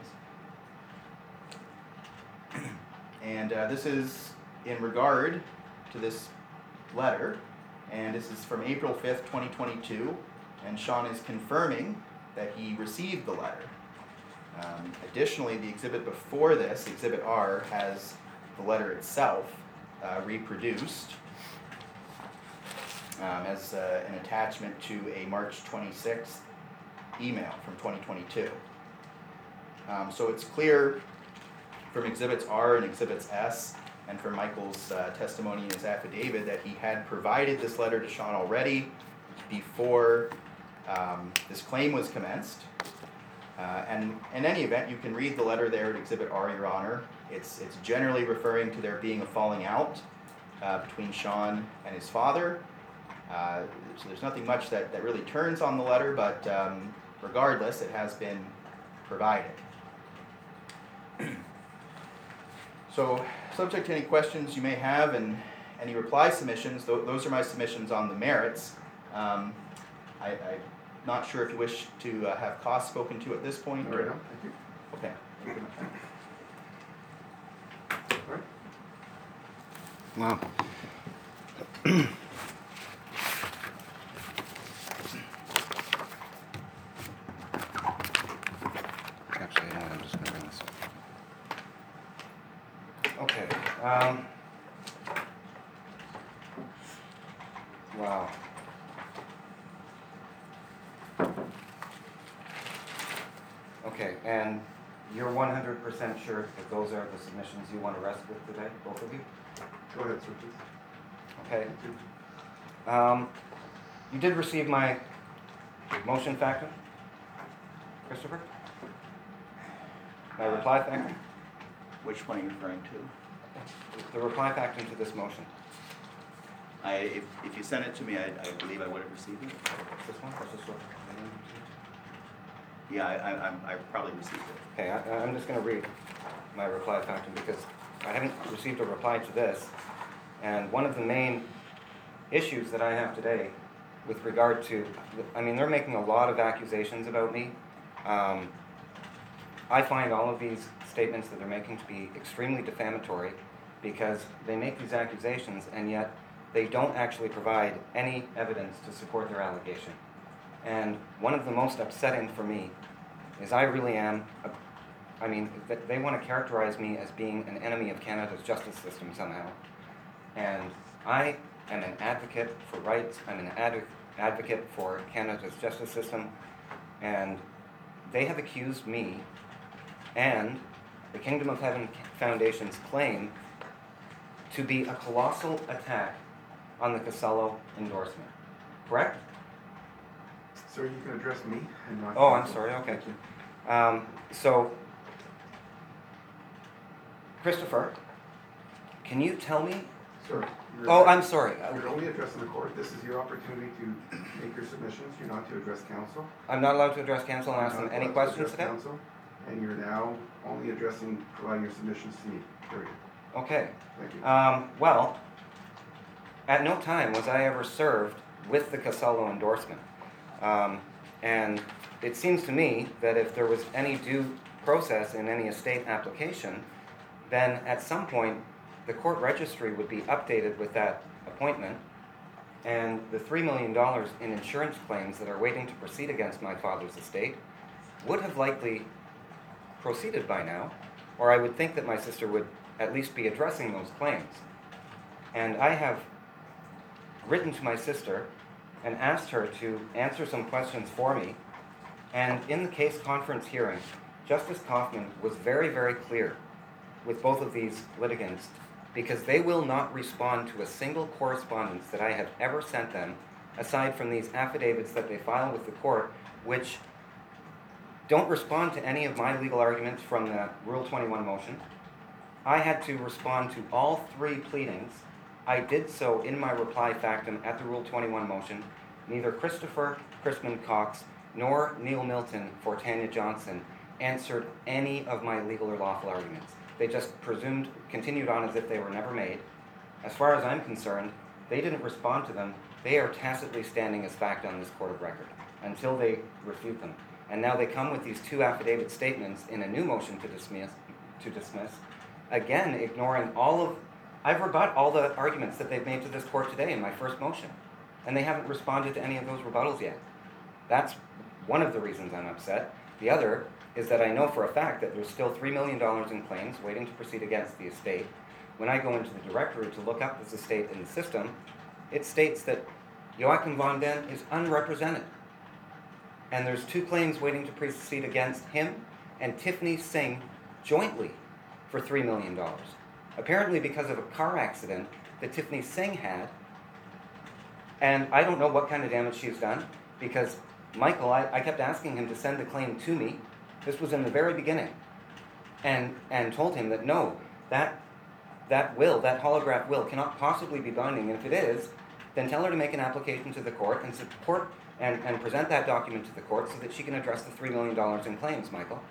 And this is in regard to this letter, and this is from April 5th, 2022, and Sean is confirming that he received the letter. Additionally, the exhibit before this, Exhibit R, has the letter itself reproduced as an attachment to a March 26th email from 2022. So it's clear from Exhibits R and Exhibits S and from Michael's testimony in his affidavit that he had provided this letter to Sean already before this claim was commenced. And in any event, you can read the letter there at Exhibit R, Your Honor. It's generally referring to there being a falling out between Sean and his father. So there's nothing much that really turns on the letter, but regardless, it has been provided. So, subject to any questions you may have and any reply submissions, those are my submissions on the merits. I'm not sure if you wish to have costs spoken to at this point.
All right, now, thank you.
Okay.
All right.
Wow. Actually, you know what, I'm just gonna bring this up. Okay, wow. Okay, and you're 100% sure that those are the submissions you want to rest with today, both of you?
Go ahead, sir, please.
Okay.
Thank you.
You did receive my motion factum, Christopher? My reply factum?
Which one are you referring to?
The reply factum to this motion.
If you sent it to me, I believe I would have received it.
This one? Or this one?
Yeah, I probably received it.
Okay, I'm just going to read my reply factum because I haven't received a reply to this. And one of the main issues that I have today with regard to, I mean, they're making a lot of accusations about me. I find all of these statements that they're making to be extremely defamatory because they make these accusations and yet they don't actually provide any evidence to support their allegation. And one of the most upsetting for me is I really am, they want to characterize me as being an enemy of Canada's justice system somehow. And I am an advocate for rights, I'm an advocate for Canada's justice system, and they have accused me and the Kingdom of Heaven Foundation's claim to be a colossal attack on the Casella endorsement. Correct?
Sir, you can address me and not.
Oh, I'm
counsel.
sorry, okay.
Thank you.
So, Christopher, can you tell me?
Sir.
Oh, I'm sorry.
You're only addressing the court. This is your opportunity to make your submissions. You're not to address counsel.
I'm not allowed to address counsel and ask
You're
them
not
any
allowed to
questions
address
today?
counsel, and you're now only providing your submissions to me, period.
Okay.
Thank you.
Well, at no time was I ever served with the Casella endorsement. And it seems to me that if there was any due process in any estate application, then at some point the court registry would be updated with that appointment, and the $3 million in insurance claims that are waiting to proceed against my father's estate would have likely proceeded by now, or I would think that my sister would at least be addressing those claims. And I have written to my sister and asked her to answer some questions for me, and in the case conference hearing, Justice Kaufman was very, very clear with both of these litigants because they will not respond to a single correspondence that I have ever sent them, aside from these affidavits that they file with the court, which don't respond to any of my legal arguments from the Rule 21 motion. I had to respond to all three pleadings. I did so in my reply factum at the Rule 21 motion. Neither Christopher Crispin Cox nor Neil Milton for Tanya Johnson answered any of my legal or lawful arguments. They just continued on as if they were never made. As far as I'm concerned, they didn't respond to them. They are tacitly standing as fact on this court of record until they refute them. And now they come with these two affidavit statements in a new motion to dismiss, again ignoring I've rebut all the arguments that they've made to this court today in my first motion. And they haven't responded to any of those rebuttals yet. That's one of the reasons I'm upset. The other is that I know for a fact that there's still $3 million in claims waiting to proceed against the estate. When I go into the directory to look up this estate in the system, it states that Joachim von Den is unrepresented. And there's two claims waiting to proceed against him and Tiffany Singh jointly for $3 million. Apparently because of a car accident that Tiffany Singh had. And I don't know what kind of damage she's done because Michael, I kept asking him to send the claim to me. This was in the very beginning. And told him that no, that holograph will cannot possibly be binding. And if it is, then tell her to make an application to the court and support and present that document to the court so that she can address the $3 million in claims, Michael.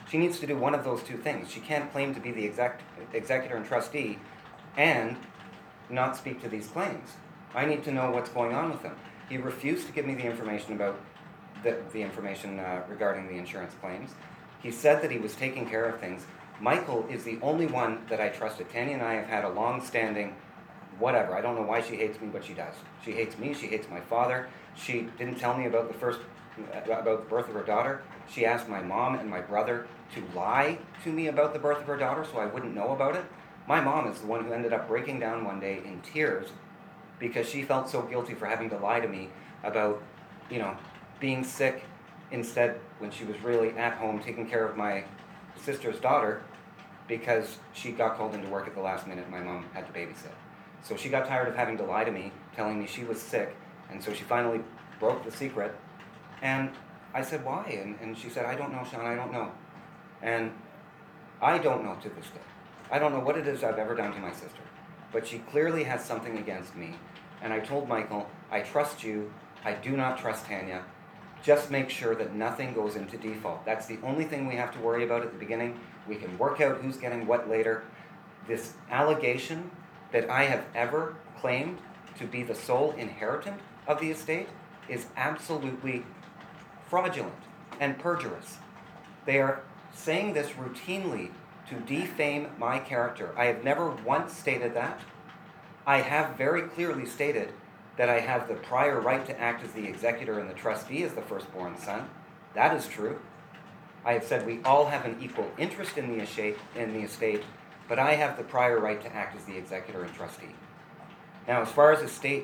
She needs to do one of those two things. She can't claim to be the executor and trustee and not speak to these claims. I need to know what's going on with them. He refused to give me the information about the information regarding the insurance claims. He said that he was taking care of things. Michael is the only one that I trusted. Tanya and I have had a long-standing whatever. I don't know why she hates me, but she does. She hates me. She hates my father. She didn't tell me about the birth of her daughter. She asked my mom and my brother to lie to me about the birth of her daughter so I wouldn't know about it. My mom is the one who ended up breaking down one day in tears because she felt so guilty for having to lie to me about, being sick instead when she was really at home taking care of my sister's daughter because she got called into work at the last minute and my mom had to babysit. So she got tired of having to lie to me, telling me she was sick, and so she finally broke the secret. And I said, why? And she said, I don't know, Sean, I don't know. And I don't know to this day. I don't know what it is I've ever done to my sister. But she clearly has something against me. And I told Michael, I trust you. I do not trust Tanya. Just make sure that nothing goes into default. That's the only thing we have to worry about at the beginning. We can work out who's getting what later. This allegation that I have ever claimed to be the sole inheritant of the estate is absolutely fraudulent and perjurious. They are saying this routinely to defame my character. I have never once stated that. I have very clearly stated that I have the prior right to act as the executor and the trustee as the firstborn son. That is true. I have said we all have an equal interest in the estate, but I have the prior right to act as the executor and trustee. Now, as far as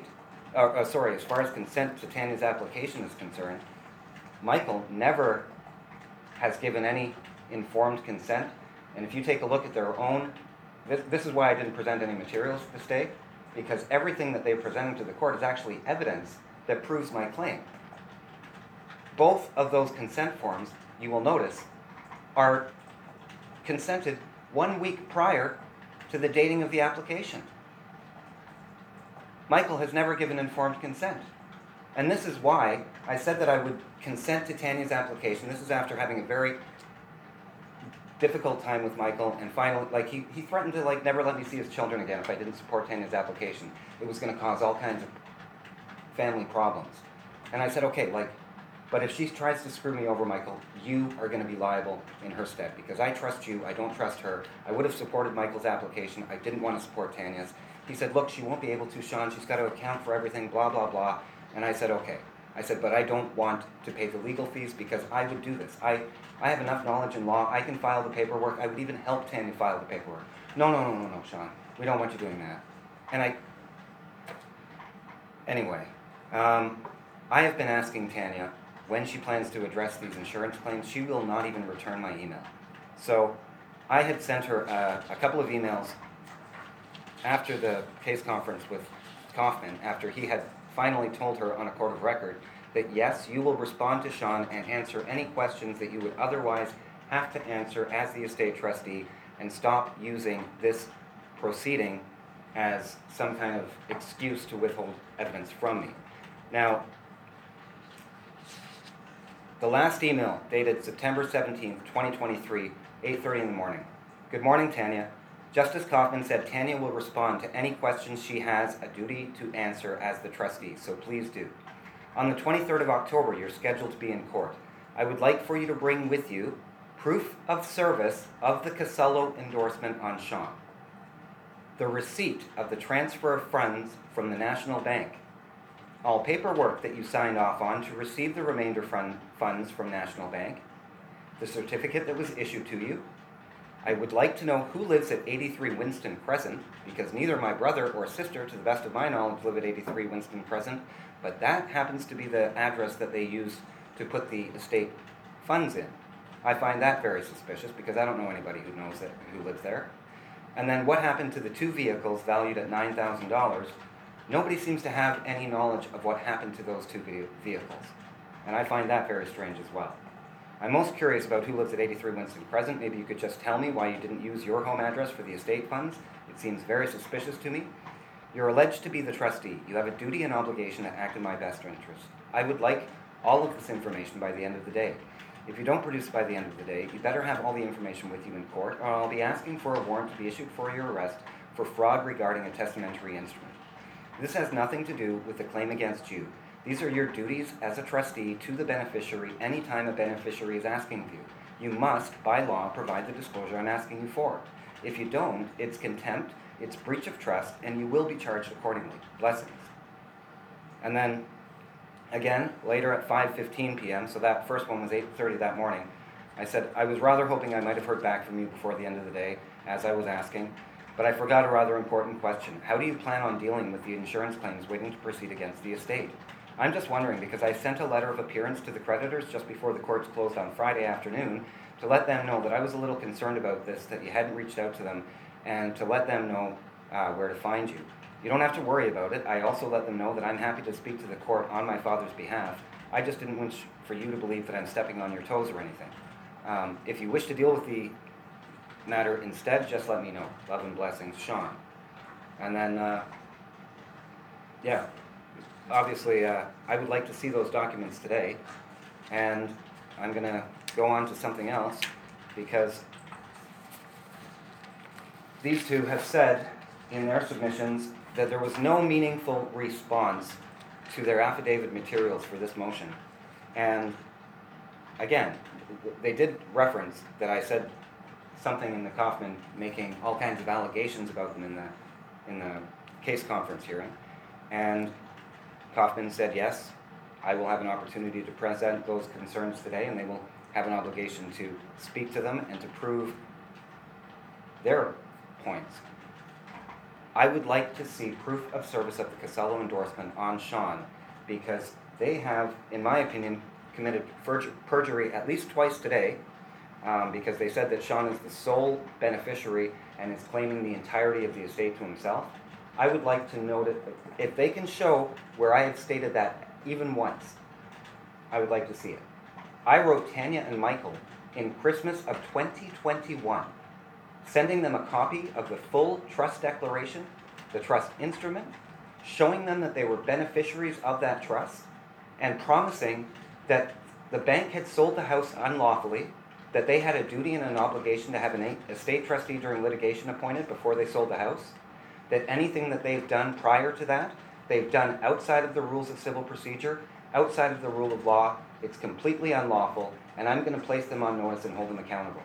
consent to Tanya's application is concerned, Michael never has given any informed consent. And if you take a look at their own, this is why I didn't present any materials this day, because everything that they presented to the court is actually evidence that proves my claim. Both of those consent forms, you will notice, are consented 1 week prior to the dating of the application. Michael has never given informed consent. And this is why I said that I would consent to Tanya's application. This is after having a very difficult time with Michael, and finally, he threatened to never let me see his children again if I didn't support Tanya's application. It was going to cause all kinds of family problems. And I said, okay, but if she tries to screw me over, Michael, you are going to be liable in her stead, because I trust you, I don't trust her. I would have supported Michael's application. I didn't want to support Tanya's. He said, look, she won't be able to, Sean. She's got to account for everything, blah, blah, blah. And I said, okay. I said, but I don't want to pay the legal fees because I would do this. I have enough knowledge in law. I can file the paperwork. I would even help Tanya file the paperwork. No, Sean. We don't want you doing that. And anyway, I have been asking Tanya when she plans to address these insurance claims. She will not even return my email. So I had sent her a couple of emails after the case conference with Kaufman, after he had finally told her on a court of record that yes, you will respond to Sean and answer any questions that you would otherwise have to answer as the estate trustee, and stop using this proceeding as some kind of excuse to withhold evidence from me. Now, the last email dated September 17th, 2023, 8:30 in the morning. Good morning, Tanya. Justice Kaufman said Tanya will respond to any questions she has a duty to answer as the trustee, so please do. On the 23rd of October, you're scheduled to be in court. I would like for you to bring with you proof of service of the Casello endorsement on Sean, the receipt of the transfer of funds from the National Bank, all paperwork that you signed off on to receive the remainder funds from National Bank, the certificate that was issued to you. I would like to know who lives at 83 Winston Crescent, because neither my brother or sister, to the best of my knowledge, live at 83 Winston Crescent, but that happens to be the address that they use to put the estate funds in. I find that very suspicious because I don't know anybody who lives there. And then what happened to the two vehicles valued at $9,000? Nobody seems to have any knowledge of what happened to those two vehicles. And I find that very strange as well. I'm most curious about who lives at 83 Winston Crescent. Maybe you could just tell me why you didn't use your home address for the estate funds. It seems very suspicious to me. You're alleged to be the trustee. You have a duty and obligation to act in my best interest. I would like all of this information by the end of the day. If you don't produce by the end of the day, you better have all the information with you in court, or I'll be asking for a warrant to be issued for your arrest for fraud regarding a testamentary instrument. This has nothing to do with the claim against you. These are your duties as a trustee to the beneficiary anytime a beneficiary is asking of you. You must, by law, provide the disclosure I'm asking you for. If you don't, it's contempt, it's breach of trust, and you will be charged accordingly. Blessings. And then, again, later at 5:15 p.m., so that first one was 8:30 that morning, I said, I was rather hoping I might have heard back from you before the end of the day, as I was asking, but I forgot a rather important question. How do you plan on dealing with the insurance claims waiting to proceed against the estate? I'm just wondering, because I sent a letter of appearance to the creditors just before the courts closed on Friday afternoon to let them know that I was a little concerned about this, that you hadn't reached out to them, and to let them know where to find you. You don't have to worry about it. I also let them know that I'm happy to speak to the court on my father's behalf. I just didn't wish for you to believe that I'm stepping on your toes or anything. If you wish to deal with the matter instead, just let me know. Love and blessings, Sean. And then, yeah, obviously, I would like to see those documents today, and I'm going to go on to something else, because these two have said in their submissions that there was no meaningful response to their affidavit materials for this motion. And again, they did reference that I said something in the Kaufman making all kinds of allegations about them in the case conference hearing. And Kaufman said, yes, I will have an opportunity to present those concerns today, and they will have an obligation to speak to them and to prove their points. I would like to see proof of service of the Costello endorsement on Sean, because they have, in my opinion, committed perjury at least twice today, because they said that Sean is the sole beneficiary and is claiming the entirety of the estate to himself. I would like to note it, if they can show where I have stated that even once, I would like to see it. I wrote Tanya and Michael in Christmas of 2021, sending them a copy of the full trust declaration, the trust instrument, showing them that they were beneficiaries of that trust, and promising that the bank had sold the house unlawfully, that they had a duty and an obligation to have an estate trustee during litigation appointed before they sold the house, that anything that they've done prior to that, they've done outside of the rules of civil procedure, outside of the rule of law. It's completely unlawful, and I'm going to place them on notice and hold them accountable.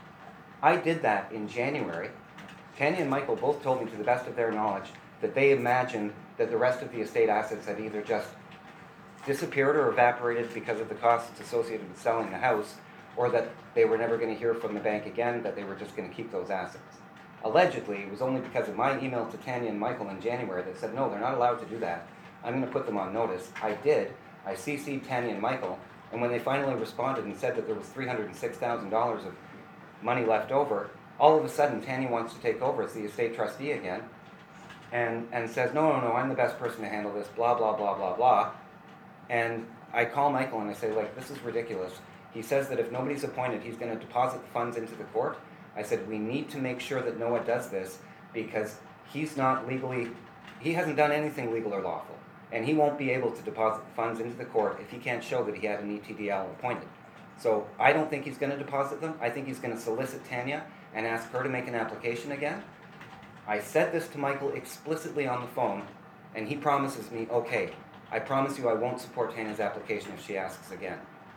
I did that in January. Tanya and Michael both told me, to the best of their knowledge, that they imagined that the rest of the estate assets had either just disappeared or evaporated because of the costs associated with selling the house, or that they were never going to hear from the bank again, that they were just going to keep those assets. Allegedly, it was only because of my email to Tanya and Michael in January that said, no, they're not allowed to do that. I'm going to put them on notice. I did. I CC'd Tanya and Michael, and when they finally responded and said that there was $306,000 of money left over, all of a sudden Tanya wants to take over as the estate trustee again, and says, no, I'm the best person to handle this, blah, blah, blah, blah, blah. And I call Michael and I say, like, this is ridiculous. He says that if nobody's appointed, he's going to deposit the funds into the court. I said, we need to make sure that Noah does this, because he's not legally, he hasn't done anything legal or lawful. And he won't be able to deposit the funds into the court if he can't show that he had an ETDL appointed. So I don't think he's going to deposit them. I think he's going to solicit Tanya and ask her to make an application again. I said this to Michael explicitly on the phone, and he promises me, okay, I promise you I won't support Tanya's application if she asks again.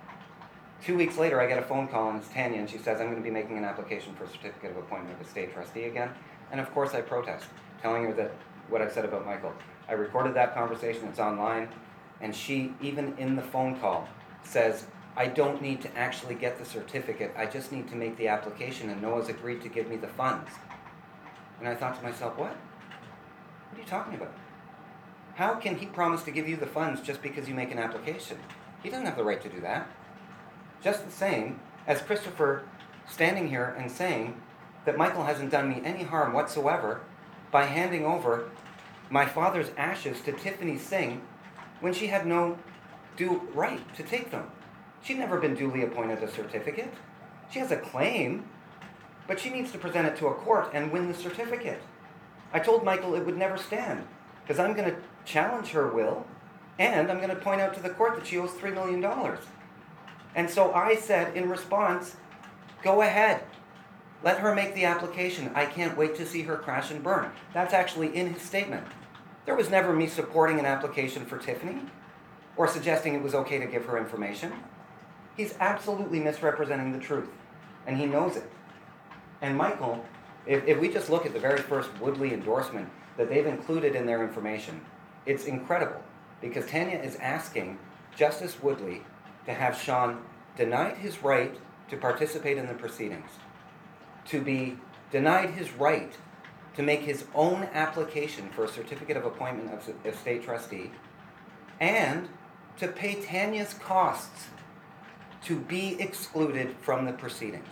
2 weeks later, I get a phone call, and it's Tanya, and she says, I'm going to be making an application for a certificate of appointment of estate trustee again. And of course I protest, telling her that what I said about Michael. I recorded that conversation, it's online, and she, even in the phone call, says, I don't need to actually get the certificate, I just need to make the application, and Noah's agreed to give me the funds. And I thought to myself, what? What are you talking about? How can he promise to give you the funds just because you make an application? He doesn't have the right to do that. Just the same as Christopher standing here and saying that Michael hasn't done me any harm whatsoever by handing over my father's ashes to Tiffany Singh when she had no due right to take them. She'd never been duly appointed a certificate. She has a claim, but she needs to present it to a court and win the certificate. I told Michael it would never stand, because I'm going to challenge her will, and I'm going to point out to the court that she owes $3 million. And so I said in response, go ahead. Let her make the application. I can't wait to see her crash and burn. That's actually in his statement. There was never me supporting an application for Tiffany or suggesting it was okay to give her information. He's absolutely misrepresenting the truth, and he knows it. And Michael, if we just look at the very first Woodley endorsement that they've included in their information, it's incredible, because Tanya is asking Justice Woodley to have Sean denied his right to participate in the proceedings, to be denied his right to make his own application for a certificate of appointment of state trustee, and to pay Tanya's costs to be excluded from the proceedings.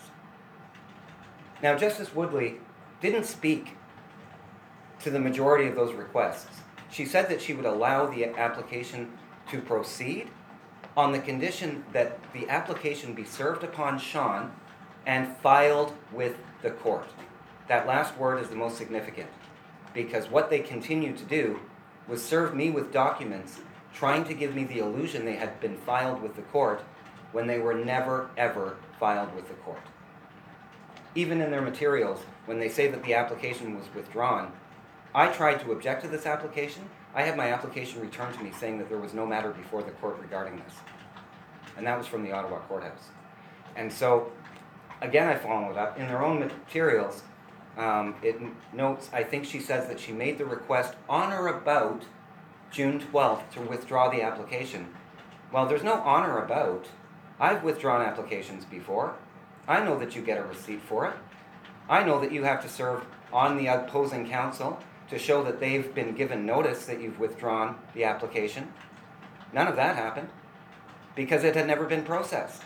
Now, Justice Woodley didn't speak to the majority of those requests. She said that she would allow the application to proceed on the condition that the application be served upon Sean and filed with the court. That last word is the most significant, because what they continued to do was serve me with documents trying to give me the illusion they had been filed with the court when they were never, ever filed with the court. Even in their materials, when they say that the application was withdrawn, I tried to object to this application. I had my application returned to me saying that there was no matter before the court regarding this. And that was from the Ottawa courthouse. And so, again, I followed up. In their own materials, it notes, I think she says that she made the request on or about June 12th to withdraw the application. Well, there's no on or about. I've withdrawn applications before. I know that you get a receipt for it. I know that you have to serve on the opposing counsel to show that they've been given notice that you've withdrawn the application. None of that happened because it had never been processed.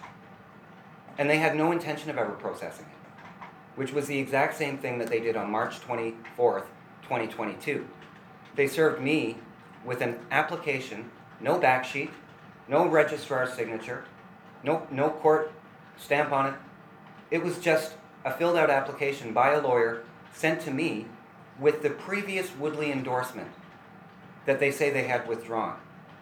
And they had no intention of ever processing it, which was the exact same thing that they did on March 24th, 2022. They served me with an application, no backsheet, no registrar's signature, no court stamp on it. It was just a filled out application by a lawyer sent to me with the previous Woodley endorsement that they say they had withdrawn.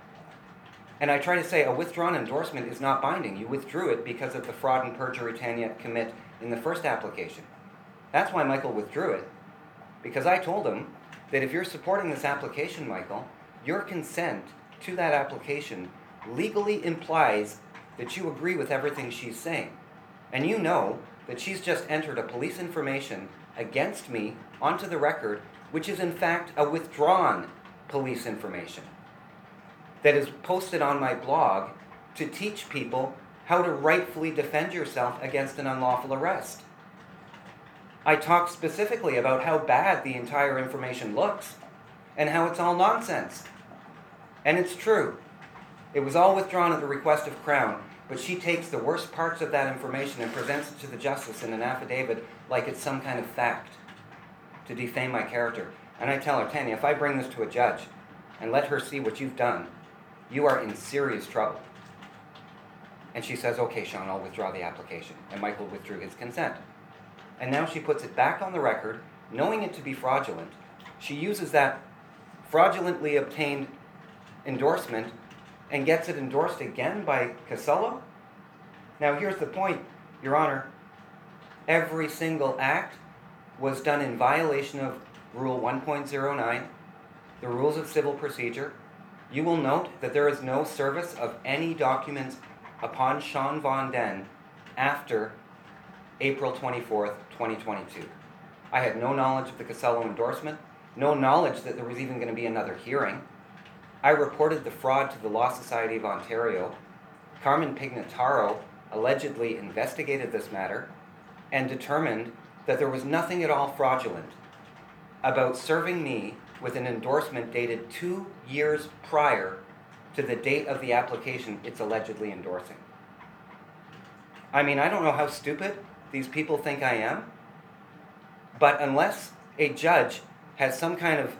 And I try to say a withdrawn endorsement is not binding. You withdrew it because of the fraud and perjury Tanya commit in the first application. That's why Michael withdrew it, because I told him that if you're supporting this application, Michael, your consent to that application legally implies that you agree with everything she's saying. And you know that she's just entered a police information against me onto the record, which is in fact a withdrawn police information that is posted on my blog to teach people how to rightfully defend yourself against an unlawful arrest. I talk specifically about how bad the entire information looks and how it's all nonsense. And it's true. It was all withdrawn at the request of Crown, but she takes the worst parts of that information and presents it to the justice in an affidavit like it's some kind of fact to defame my character. And I tell her, Tanya, if I bring this to a judge and let her see what you've done, you are in serious trouble. And she says, okay, Sean, I'll withdraw the application. And Michael withdrew his consent. And now she puts it back on the record, knowing it to be fraudulent. She uses that fraudulently obtained endorsement and gets it endorsed again by Casella. Now here's the point, Your Honor. Every single act was done in violation of Rule 1.09, the Rules of Civil Procedure. You will note that there is no service of any documents upon Sean Von Den after April 24th, 2022. I had no knowledge of the Casella endorsement, no knowledge that there was even going to be another hearing. I reported the fraud to the Law Society of Ontario. Carmen Pignataro allegedly investigated this matter and determined that there was nothing at all fraudulent about serving me with an endorsement dated 2 years prior to the date of the application it's allegedly endorsing. I mean, I don't know how stupid these people think I am, but unless a judge has some kind of,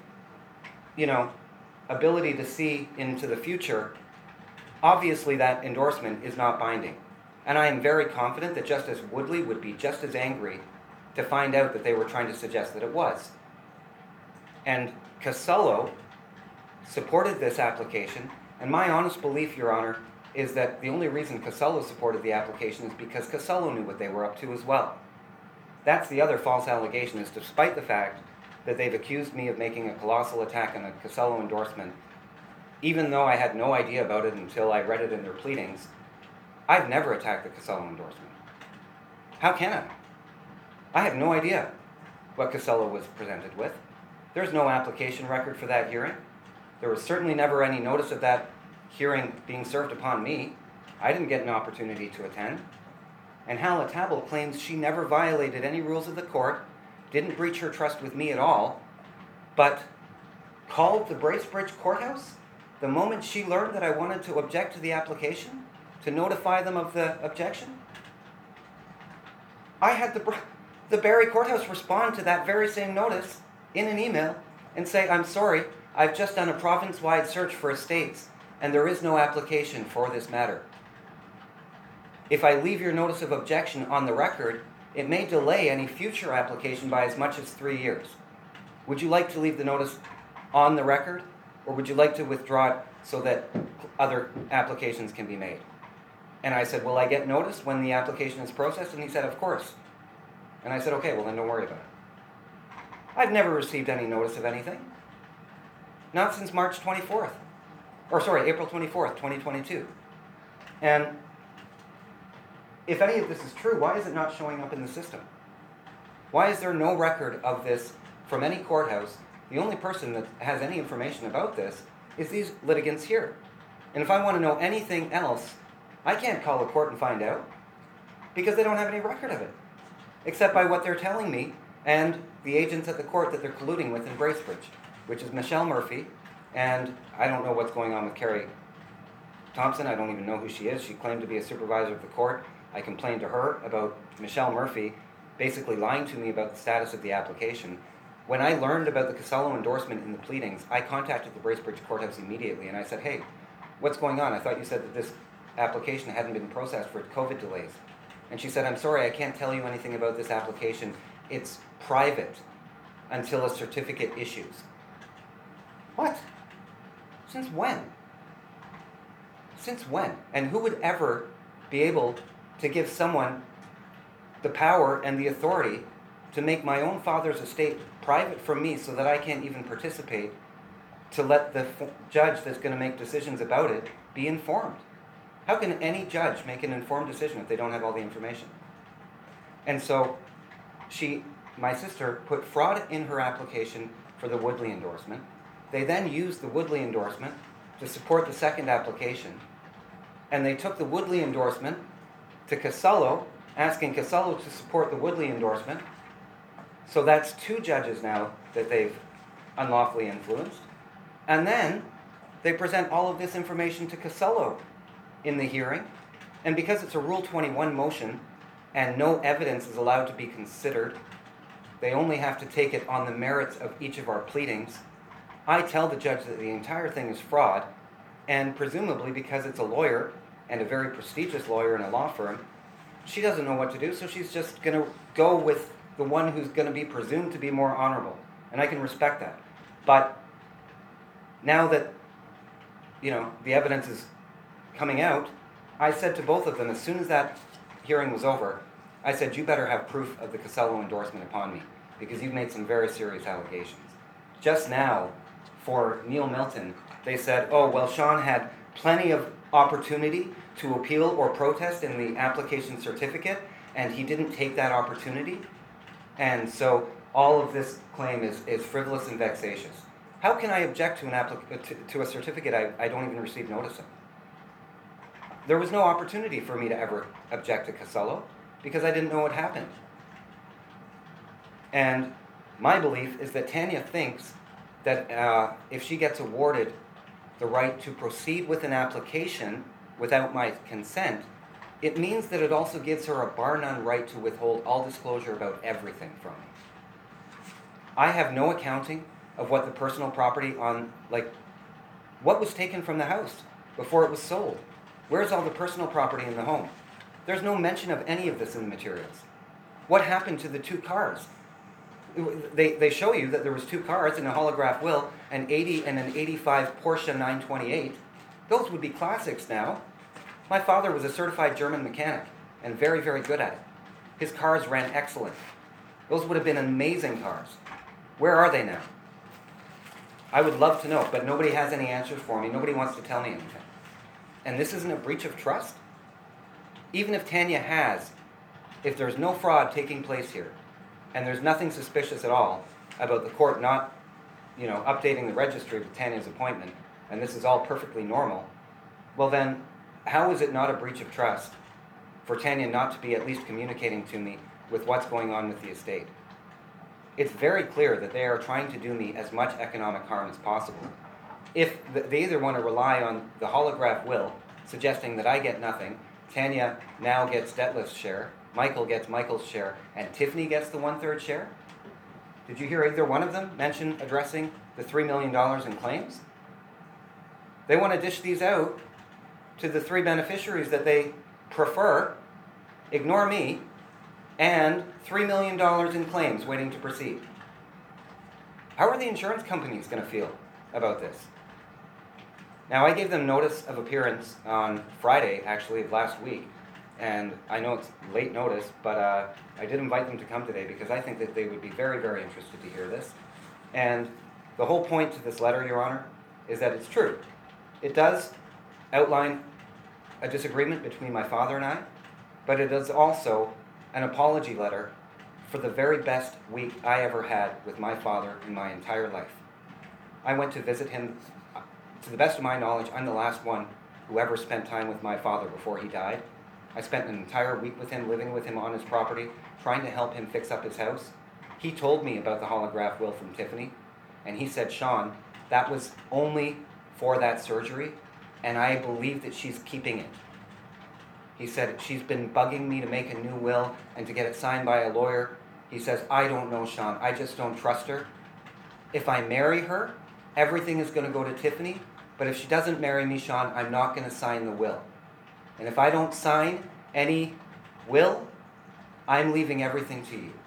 ability to see into the future, obviously that endorsement is not binding. And I am very confident that Justice Woodley would be just as angry to find out that they were trying to suggest that it was. And Casello supported this application, and my honest belief, Your Honor, is that the only reason Casella supported the application is because Casella knew what they were up to as well. That's the other false allegation, is despite the fact that they've accused me of making a colossal attack on a Casella endorsement, even though I had no idea about it until I read it in their pleadings, I've never attacked the Casella endorsement. How can I? I have no idea what Casella was presented with. There's no application record for that hearing. There was certainly never any notice of that hearing being served upon me. I didn't get an opportunity to attend. And Hala Tabel claims she never violated any rules of the court, didn't breach her trust with me at all, but called the Bracebridge Courthouse the moment she learned that I wanted to object to the application, to notify them of the objection. I had the Barrie Courthouse respond to that very same notice in an email and say, I'm sorry, I've just done a province-wide search for estates and there is no application for this matter. If I leave your notice of objection on the record, it may delay any future application by as much as 3 years. Would you like to leave the notice on the record, or would you like to withdraw it so that other applications can be made? And I said, will I get notice when the application is processed? And he said, of course. And I said, okay, well then don't worry about it. I've never received any notice of anything. Not since April 24th, 2022. And if any of this is true, why is it not showing up in the system? Why is there no record of this from any courthouse? The only person that has any information about this is these litigants here. And if I want to know anything else, I can't call a court and find out because they don't have any record of it, except by what they're telling me and the agents at the court that they're colluding with in Bracebridge, which is Michelle Murphy, and I don't know what's going on with Carrie Thompson. I don't even know who she is. She claimed to be a supervisor of the court. I complained to her about Michelle Murphy basically lying to me about the status of the application. When I learned about the Casella endorsement in the pleadings, I contacted the Bracebridge Courthouse immediately and I said, hey, what's going on? I thought you said that this application hadn't been processed for COVID delays. And she said, I'm sorry, I can't tell you anything about this application. It's private until a certificate issues. What? Since when? Since when? And who would ever be able to give someone the power and the authority to make my own father's estate private from me so that I can't even participate, to let the judge that's going to make decisions about it be informed? How can any judge make an informed decision if they don't have all the information? And so my sister put fraud in her application for the Woodley endorsement. They then used the Woodley endorsement to support the second application. And they took the Woodley endorsement to Casella, asking Casella to support the Woodley endorsement. So that's 2 judges now that they've unlawfully influenced. And then they present all of this information to Casella in the hearing. And because it's a Rule 21 motion and no evidence is allowed to be considered, they only have to take it on the merits of each of our pleadings. I tell the judge that the entire thing is fraud, and presumably because it's a lawyer, and a very prestigious lawyer in a law firm, she doesn't know what to do, so she's just going to go with the one who's going to be presumed to be more honorable. And I can respect that. But now that, the evidence is coming out, I said to both of them, as soon as that hearing was over, I said, you better have proof of the Casella endorsement upon me, because you've made some very serious allegations. Just now, for Neil Milton, they said, oh, well, Sean had plenty of opportunity to appeal or protest in the application certificate, and he didn't take that opportunity. And so all of this claim is frivolous and vexatious. How can I object to a certificate I don't even receive notice of? There was no opportunity for me to ever object to Casella because I didn't know what happened. And my belief is that Tanya thinks that if she gets awarded the right to proceed with an application without my consent, it means that it also gives her a bar-none right to withhold all disclosure about everything from me. I have no accounting of what the personal property what was taken from the house before it was sold. Where's all the personal property in the home? There's no mention of any of this in the materials. What happened to the 2 cars? They show you that there was 2 cars in a holograph will, an 80 and an 85 Porsche 928. Those would be classics now. My father was a certified German mechanic and very, very good at it. His cars ran excellent. Those would have been amazing cars. Where are they now? I would love to know, but nobody has any answers for me. Nobody wants to tell me anything. And this isn't a breach of trust? Even if Tanya has, if there's no fraud taking place here, and there's nothing suspicious at all about the court not, updating the registry with Tanya's appointment, and this is all perfectly normal, well then, how is it not a breach of trust for Tanya not to be at least communicating to me with what's going on with the estate? It's very clear that they are trying to do me as much economic harm as possible. If they either want to rely on the holograph will, suggesting that I get nothing, Tanya now gets Detlef's share, Michael gets Michael's share, and Tiffany gets the 1/3 share? Did you hear either one of them mention addressing the $3 million in claims? They want to dish these out to the 3 beneficiaries that they prefer, ignore me, and $3 million in claims waiting to proceed. How are the insurance companies going to feel about this? Now, I gave them notice of appearance on Friday, actually, of last week, and I know it's late notice, but I did invite them to come today because I think that they would be very, very interested to hear this. And the whole point to this letter, Your Honor, is that it's true. It does outline a disagreement between my father and I, but it is also an apology letter for the very best week I ever had with my father in my entire life. I went to visit him. To the best of my knowledge, I'm the last one who ever spent time with my father before he died. I spent an entire week with him, living with him on his property, trying to help him fix up his house. He told me about the holograph will from Tiffany, and he said, Sean, that was only for that surgery, and I believe that she's keeping it. He said, she's been bugging me to make a new will and to get it signed by a lawyer. He says, I don't know, Sean, I just don't trust her. If I marry her, everything is going to go to Tiffany, but if she doesn't marry me, Sean, I'm not going to sign the will. And if I don't sign any will, I'm leaving everything to you.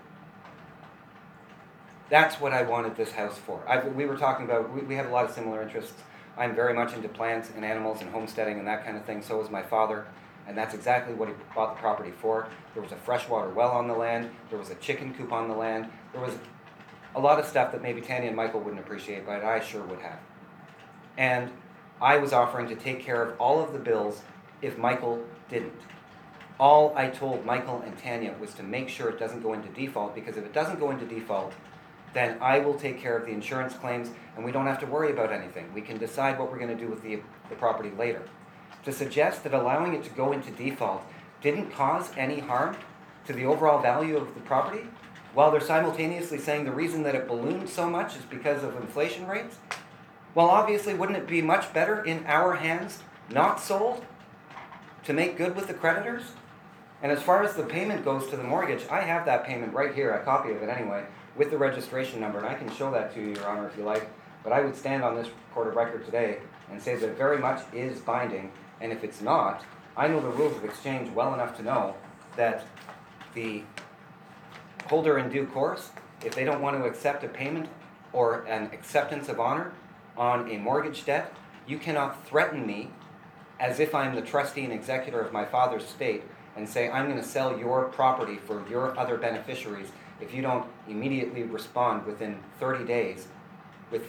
That's what I wanted this house for. We were talking about, we have a lot of similar interests. I'm very much into plants and animals and homesteading and that kind of thing. So is my father. And that's exactly what he bought the property for. There was a freshwater well on the land. There was a chicken coop on the land. There was a lot of stuff that maybe Tanya and Michael wouldn't appreciate, but I sure would have. And I was offering to take care of all of the bills if Michael didn't. All I told Michael and Tanya was to make sure it doesn't go into default, because if it doesn't go into default, then I will take care of the insurance claims and we don't have to worry about anything. We can decide what we're going to do with the property later. To suggest that allowing it to go into default didn't cause any harm to the overall value of the property, while they're simultaneously saying the reason that it ballooned so much is because of inflation rates, well, obviously, wouldn't it be much better in our hands, not sold, to make good with the creditors? And as far as the payment goes to the mortgage, I have that payment right here, a copy of it anyway, with the registration number, and I can show that to you, Your Honor, if you like. But I would stand on this court of record today and say that it very much is binding, and if it's not, I know the rules of exchange well enough to know that the holder in due course, if they don't want to accept a payment or an acceptance of honor on a mortgage debt, you cannot threaten me as if I'm the trustee and executor of my father's estate and say, I'm going to sell your property for your other beneficiaries if you don't immediately respond within 30 days with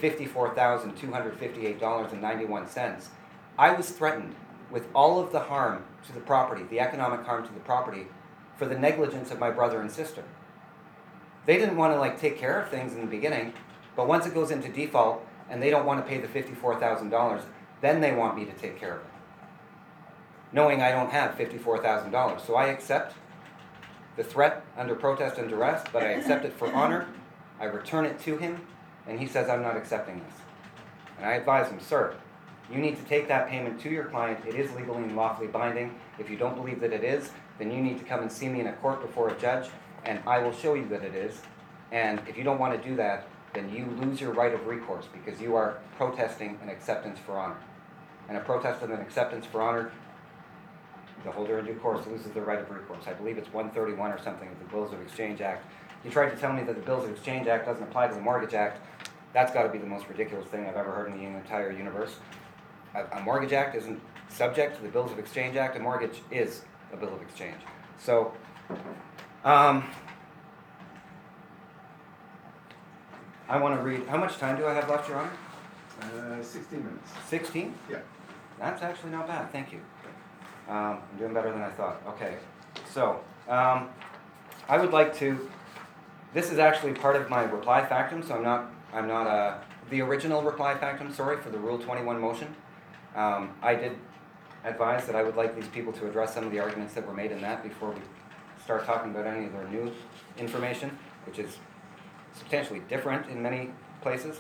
$54,258.91. I was threatened with all of the harm to the property, the economic harm to the property, for the negligence of my brother and sister. They didn't want to take care of things in the beginning, but once it goes into default and they don't want to pay the $54,000, then they want me to take care of it, knowing I don't have $54,000. So I accept the threat under protest and duress, but I accept it for honor. I return it to him, and he says I'm not accepting this. And I advise him, sir, you need to take that payment to your client. It is legally and lawfully binding. If you don't believe that it is, then you need to come and see me in a court before a judge, and I will show you that it is. And if you don't want to do that, then you lose your right of recourse, because you are protesting an acceptance for honor. And a protest of an acceptance for honor, the holder in due course loses their right of recourse. I believe it's 131 or something of the Bills of Exchange Act. You tried to tell me that the Bills of Exchange Act doesn't apply to the Mortgage Act. That's got to be the most ridiculous thing I've ever heard in the entire universe. A Mortgage Act isn't subject to the Bills of Exchange Act. A mortgage is a bill of exchange. So, I want to read, how much time do I have left, Your Honor?
16 minutes.
16?
Yeah.
That's actually not bad, thank you. I'm doing better than I thought. Okay, so I would like to, this is actually part of my reply factum, so I'm not the original reply factum, sorry, for the Rule 21 motion. I did advise that I would like these people to address some of the arguments that were made in that before we start talking about any of their new information, which is substantially different in many places.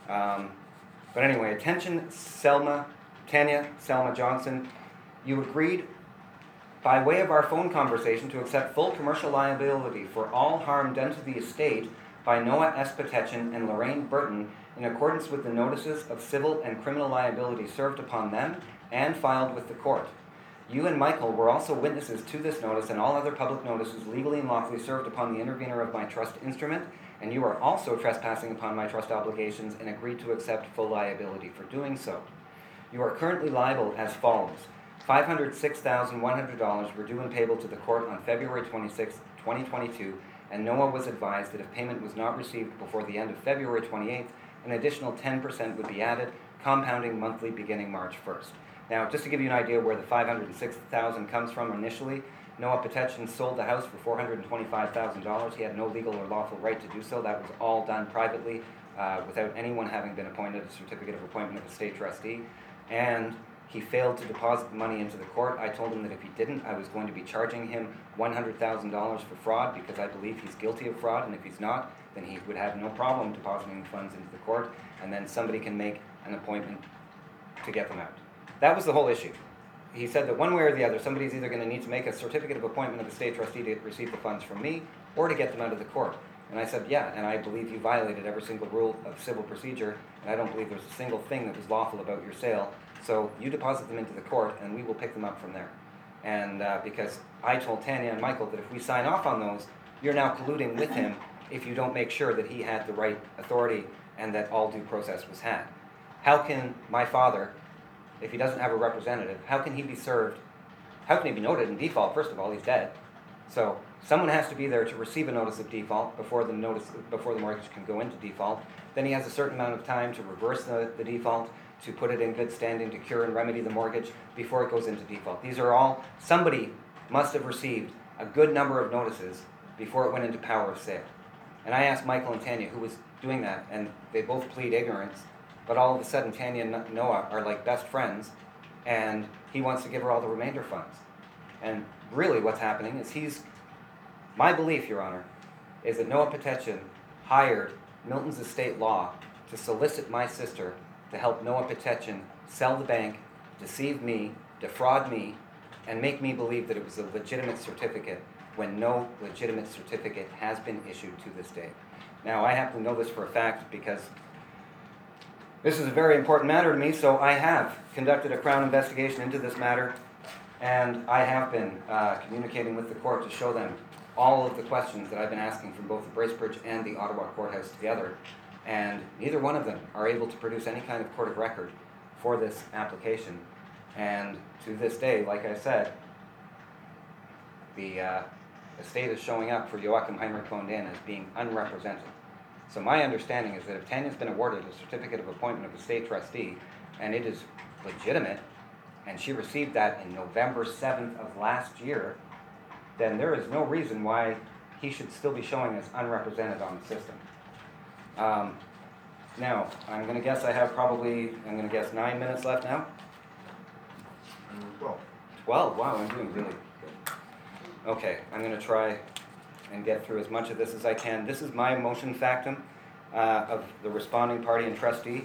But anyway, attention Tanya Selma Johnson, you agreed by way of our phone conversation to accept full commercial liability for all harm done to the estate by Noah S. Petechin and Lorraine Burton in accordance with the notices of civil and criminal liability served upon them and filed with the court. You and Michael were also witnesses to this notice and all other public notices legally and lawfully served upon the intervener of my trust instrument, and you are also trespassing upon my trust obligations and agreed to accept full liability for doing so. You are currently liable as follows. $506,100 were due and payable to the court on February 26, 2022, and Noah was advised that if payment was not received before the end of February 28th, an additional 10% would be added, compounding monthly beginning March 1st. Now, just to give you an idea where the $506,000 comes from initially, Noah Petechin sold the house for $425,000. He had no legal or lawful right to do so. That was all done privately without anyone having been appointed a certificate of appointment of a state trustee. And he failed to deposit the money into the court. I told him that if he didn't, I was going to be charging him $100,000 for fraud because I believe he's guilty of fraud, and if he's not, then he would have no problem depositing the funds into the court, and then somebody can make an appointment to get them out. That was the whole issue. He said that one way or the other, somebody's either going to need to make a certificate of appointment of a state trustee to receive the funds from me, or to get them out of the court. And I said, yeah, and I believe you violated every single rule of civil procedure, and I don't believe there's a single thing that was lawful about your sale. So you deposit them into the court, and we will pick them up from there. And because I told Tanya and Michael that if we sign off on those, you're now colluding with him if you don't make sure that he had the right authority and that all due process was had. How can my father, if he doesn't have a representative, how can he be served? How can he be noted in default? First of all, he's dead. So someone has to be there to receive a notice of default before the mortgage can go into default. Then he has a certain amount of time to reverse the default, to put it in good standing, to cure and remedy the mortgage before it goes into default. These are all, somebody must have received a good number of notices before it went into power of sale. And I asked Michael and Tanya who was doing that, and they both plead ignorance, but all of a sudden Tanya and Noah are like best friends, and he wants to give her all the remainder funds. And really what's happening is my belief, Your Honor, is that Noah Petechin hired Milton's Estate Law to solicit my sister to help Noah Petechin sell the bank, deceive me, defraud me, and make me believe that it was a legitimate certificate when no legitimate certificate has been issued to this day. Now, I happen to know this for a fact because this is a very important matter to me, so I have conducted a Crown investigation into this matter, and I have been communicating with the court to show them all of the questions that I've been asking from both the Bracebridge and the Ottawa courthouse together, and neither one of them are able to produce any kind of court of record for this application. And to this day, like I said, the estate is showing up for Joachim Heinrich von Dahn as being unrepresented. So my understanding is that if Tanya's been awarded a certificate of appointment of a state trustee, and it is legitimate, and she received that in November 7th of last year, then there is no reason why he should still be showing as unrepresented on the system. Now, I'm going to guess I have 9 minutes left now? 12, wow, I'm doing really good. Okay, I'm going to try and get through as much of this as I can. This is my motion factum of the responding party and trustee.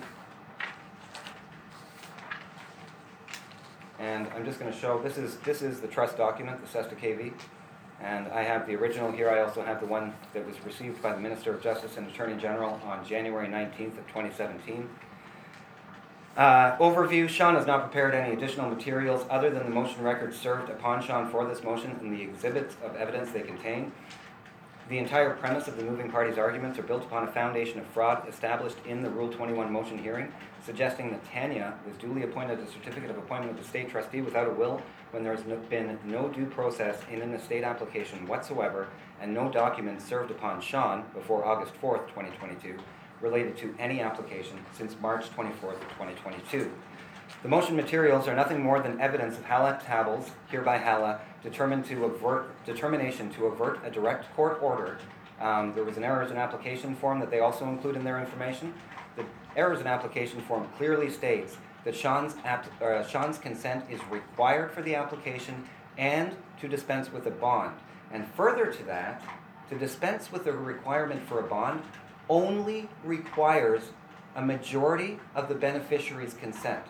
And I'm just going to show, this is the trust document, the Sesta KV. And I have the original here. I also have the one that was received by the Minister of Justice and Attorney General on January 19th of 2017. Overview, Sean has not prepared any additional materials other than the motion record served upon Sean for this motion and the exhibits of evidence they contain. The entire premise of the moving party's arguments are built upon a foundation of fraud established in the Rule 21 motion hearing, suggesting that Tanya was duly appointed a certificate of appointment of estate trustee without a will when there has been no due process in an estate application whatsoever and no documents served upon Sean before August 4th, 2022, related to any application since March 24th, 2022. The motion materials are nothing more than evidence of Hala Tables, hereby Hala, determination to avert a direct court order. There was an errors in application form that they also include in their information. The errors in application form clearly states that Sean's consent is required for the application and to dispense with a bond. And further to that, to dispense with the requirement for a bond only requires a majority of the beneficiary's consent.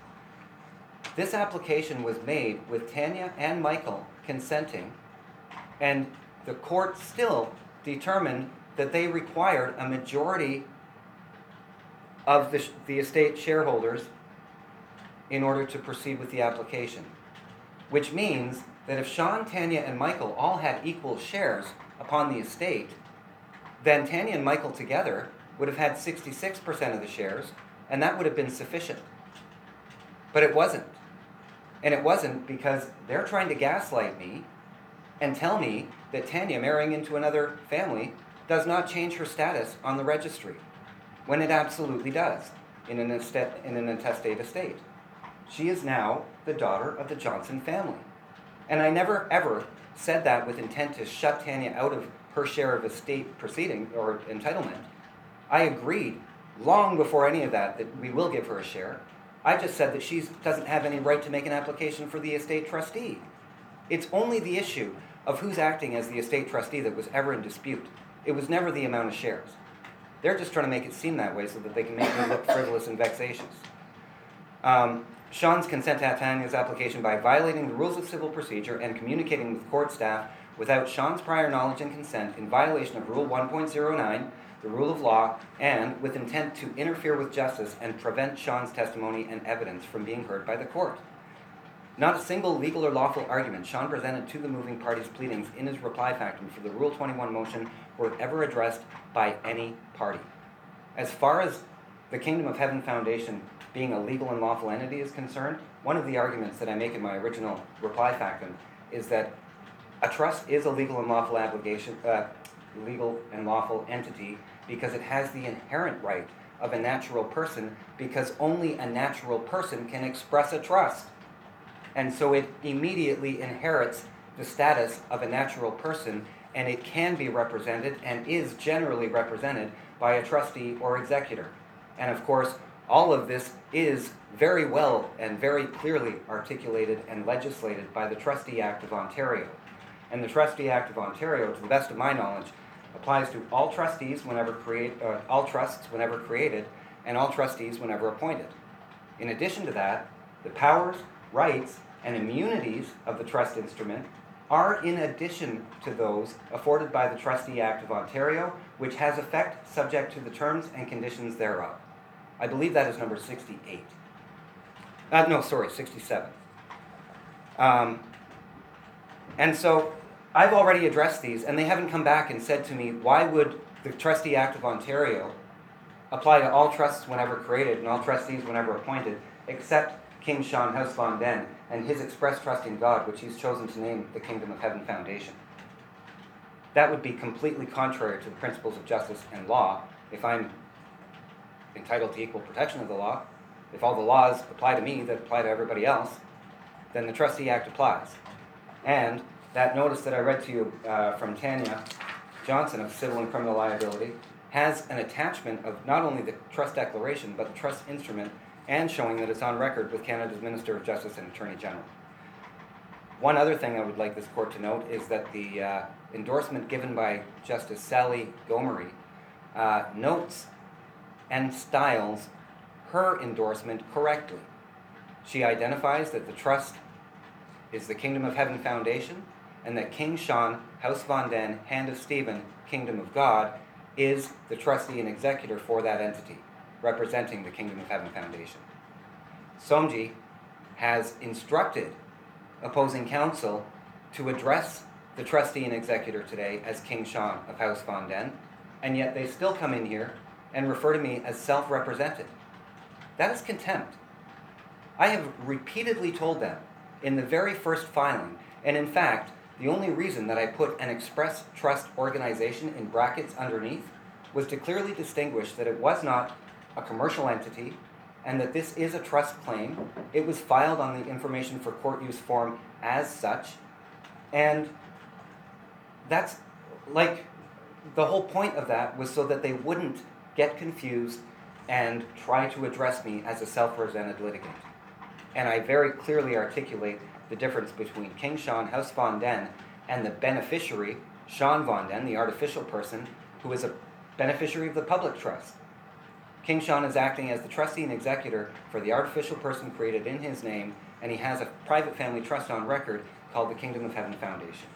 This application was made with Tanya and Michael consenting, and the court still determined that they required a majority of the estate shareholders in order to proceed with the application. Which means that if Sean, Tanya, and Michael all had equal shares upon the estate, then Tanya and Michael together would have had 66% of the shares, and that would have been sufficient. But it wasn't. And it wasn't because they're trying to gaslight me and tell me that Tanya marrying into another family does not change her status on the registry, when it absolutely does in an intestate estate. She is now the daughter of the Johnson family. And I never ever said that with intent to shut Tanya out of her share of estate proceeding or entitlement. I agreed long before any of that we will give her a share. I just said that she doesn't have any right to make an application for the estate trustee. It's only the issue of who's acting as the estate trustee that was ever in dispute. It was never the amount of shares. They're just trying to make it seem that way so that they can make me look frivolous and vexatious. Sean's consent to Tanya's application by violating the rules of civil procedure and communicating with court staff without Sean's prior knowledge and consent in violation of Rule 1.09, the rule of law, and with intent to interfere with justice and prevent Sean's testimony and evidence from being heard by the court. Not a single legal or lawful argument Sean presented to the moving party's pleadings in his reply factum for the Rule 21 motion were ever addressed by any party. As far as the Kingdom of Heaven Foundation being a legal and lawful entity is concerned, one of the arguments that I make in my original reply factum is that a trust is a legal and lawful legal and lawful entity because it has the inherent right of a natural person, because only a natural person can express a trust. And so it immediately inherits the status of a natural person, and it can be represented and is generally represented by a trustee or executor. And of course, all of this is very well and very clearly articulated and legislated by the Trustee Act of Ontario. And the Trustee Act of Ontario, to the best of my knowledge, applies to all trustees all trusts whenever created, and all trustees whenever appointed. In addition to that, the powers, rights, and immunities of the trust instrument are in addition to those afforded by the Trustee Act of Ontario, which has effect subject to the terms and conditions thereof. I believe that is number 68. 67. And so I've already addressed these, and they haven't come back and said to me, why would the Trustee Act of Ontario apply to all trusts whenever created and all trustees whenever appointed, except King Sean House Van Den and his express trust in God, which he's chosen to name the Kingdom of Heaven Foundation. That would be completely contrary to the principles of justice and law if I'm entitled to equal protection of the law. If all the laws apply to me that apply to everybody else, then the Trustee Act applies. And that notice that I read to you from Tanya Johnson of Civil and Criminal Liability has an attachment of not only the trust declaration, but the trust instrument, and showing that it's on record with Canada's Minister of Justice and Attorney General. One other thing I would like this court to note is that the endorsement given by Justice Sally Gomery notes and styles her endorsement correctly. She identifies that the trust is the Kingdom of Heaven Foundation, and that King Sean, House Van Den, Hand of Stephen, Kingdom of God, is the trustee and executor for that entity, representing the Kingdom of Heaven Foundation. Somji has instructed opposing counsel to address the trustee and executor today as King Sean of House Von Den, and yet they still come in here and refer to me as self-represented. That is contempt. I have repeatedly told them in the very first filing, and in fact, the only reason that I put an express trust organization in brackets underneath was to clearly distinguish that it was not a commercial entity and that this is a trust claim. It was filed on the information for court use form as such, and that's like the whole point of that was so that they wouldn't get confused and try to address me as a self-represented litigant. And I very clearly articulate the difference between King Sean, House Von Den, and the beneficiary, Sean Von Den, the artificial person, who is a beneficiary of the public trust. King Sean is acting as the trustee and executor for the artificial person created in his name, and he has a private family trust on record called the Kingdom of Heaven Foundation.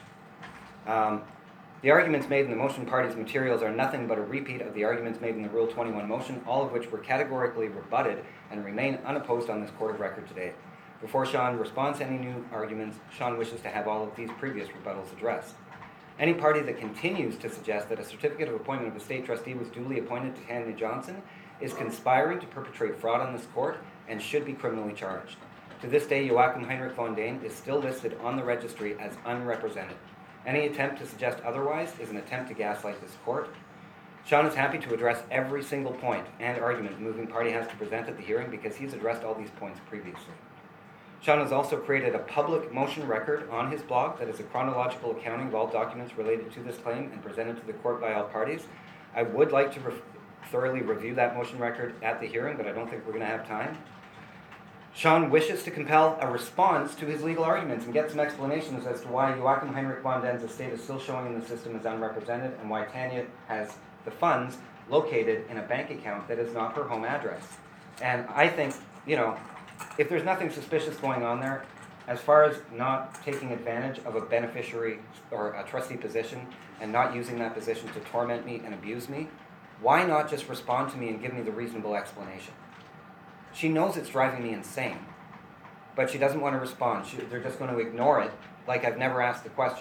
The arguments made in the motion party's materials are nothing but a repeat of the arguments made in the Rule 21 motion, all of which were categorically rebutted and remain unopposed on this court of record today. Before Sean responds to any new arguments, Sean wishes to have all of these previous rebuttals addressed. Any party that continues to suggest that a certificate of appointment of a state trustee was duly appointed to Tanya Johnson is conspiring to perpetrate fraud on this court and should be criminally charged. To this day, Joachim Heinrich von Dane is still listed on the registry as unrepresented. Any attempt to suggest otherwise is an attempt to gaslight this court. Sean is happy to address every single point and argument the moving party has to present at the hearing because he's addressed all these points previously. Sean has also created a public motion record on his blog that is a chronological accounting of all documents related to this claim and presented to the court by all parties. I would like to thoroughly review that motion record at the hearing, but I don't think we're going to have time. Sean wishes to compel a response to his legal arguments and get some explanations as to why Joachim Heinrich von Den's estate is still showing in the system as unrepresented and why Tanya has the funds located in a bank account that is not her home address. And I think, if there's nothing suspicious going on there, as far as not taking advantage of a beneficiary or a trustee position and not using that position to torment me and abuse me, why not just respond to me and give me the reasonable explanation? She knows it's driving me insane, but she doesn't want to respond. They're just going to ignore it like I've never asked the question.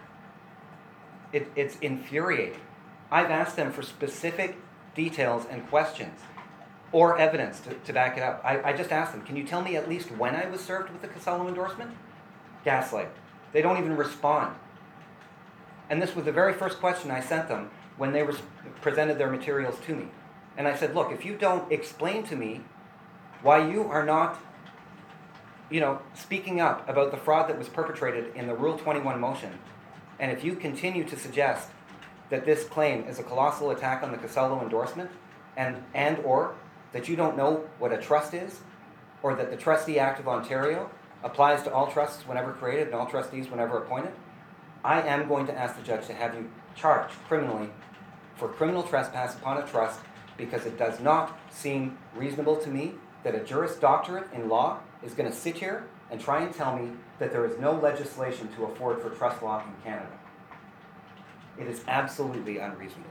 It's infuriating. I've asked them for specific details and questions or evidence to back it up. I just asked them, can you tell me at least when I was served with the Casello endorsement? Gaslight. They don't even respond. And this was the very first question I sent them when they presented their materials to me. And I said, look, if you don't explain to me why you are not, speaking up about the fraud that was perpetrated in the Rule 21 motion, and if you continue to suggest that this claim is a colossal attack on the Casello endorsement, and or that you don't know what a trust is, or that the Trustee Act of Ontario applies to all trusts whenever created and all trustees whenever appointed, I am going to ask the judge to have you charged criminally for criminal trespass upon a trust, because it does not seem reasonable to me that a Juris Doctorate in law is going to sit here and try and tell me that there is no legislation to afford for trust law in Canada. It is absolutely unreasonable.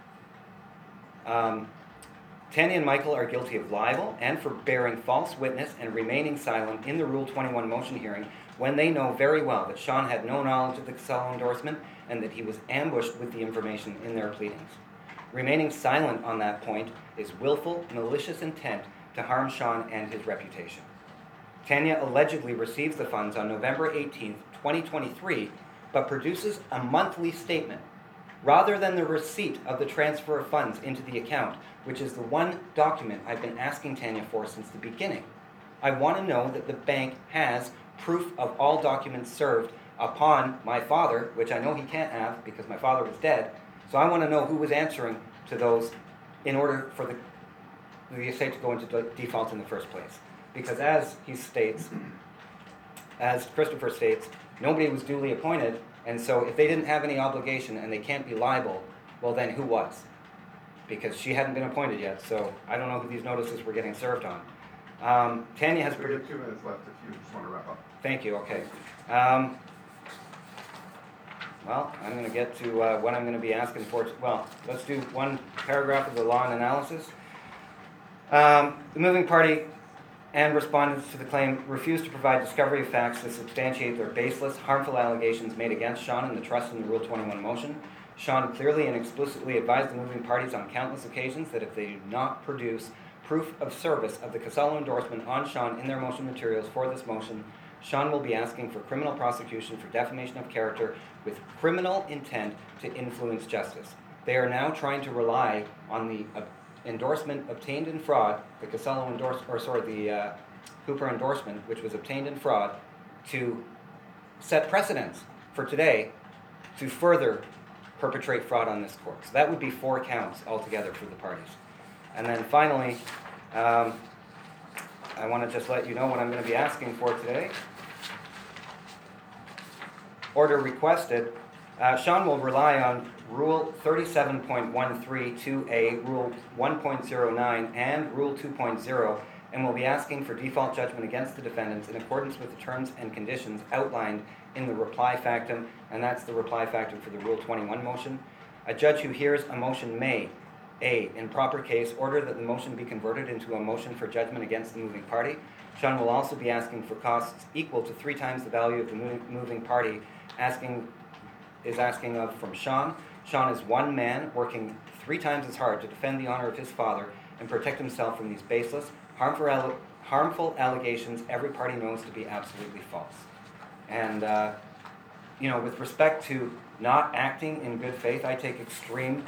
Tanya and Michael are guilty of libel and for bearing false witness and remaining silent in the Rule 21 motion hearing when they know very well that Sean had no knowledge of the Casello endorsement and that he was ambushed with the information in their pleadings. Remaining silent on that point is willful, malicious intent to harm Sean and his reputation. Tanya allegedly receives the funds on November 18th, 2023, but produces a monthly statement rather than the receipt of the transfer of funds into the account, which is the one document I've been asking Tanya for since the beginning. I want to know that the bank has proof of all documents served upon my father, which I know he can't have because my father was dead. So I want to know who was answering to those in order for the estate to go into default in the first place. Because as Christopher states, nobody was duly appointed, and so if they didn't have any obligation and they can't be liable, well then who was? Because she hadn't been appointed yet, so I don't know who these notices were getting served on. Tanya has...
We have 2 minutes left if you just want to wrap up.
Thank you, okay. Well, I'm going to get to what I'm going to be asking for. Well, let's do one paragraph of the law and analysis. The moving party and respondents to the claim refused to provide discovery of facts to substantiate their baseless, harmful allegations made against Sean in the trust in the Rule 21 motion. Sean clearly and explicitly advised the moving parties on countless occasions that if they do not produce proof of service of the Casalo endorsement on Sean in their motion materials for this motion, Sean will be asking for criminal prosecution for defamation of character with criminal intent to influence justice. They are now trying to rely on the endorsement obtained in fraud, the Hooper endorsement, which was obtained in fraud, to set precedents for today to further perpetrate fraud on this court. So that would be 4 counts altogether for the parties. And then finally, I want to just let you know what I'm going to be asking for today. Order requested. Sean will rely on Rule 37.132A, Rule 1.09, and Rule 2.0, and will be asking for default judgment against the defendants in accordance with the terms and conditions outlined in the reply factum, and that's the reply factum for the Rule 21 motion. A judge who hears a motion may, A, in proper case, order that the motion be converted into a motion for judgment against the moving party. Sean will also be asking for costs equal to 3 times the value of the moving party is asking of from Sean. Sean is one man working 3 times as hard to defend the honor of his father and protect himself from these baseless, harmful allegations every party knows to be absolutely false. And, with respect to not acting in good faith, I take extreme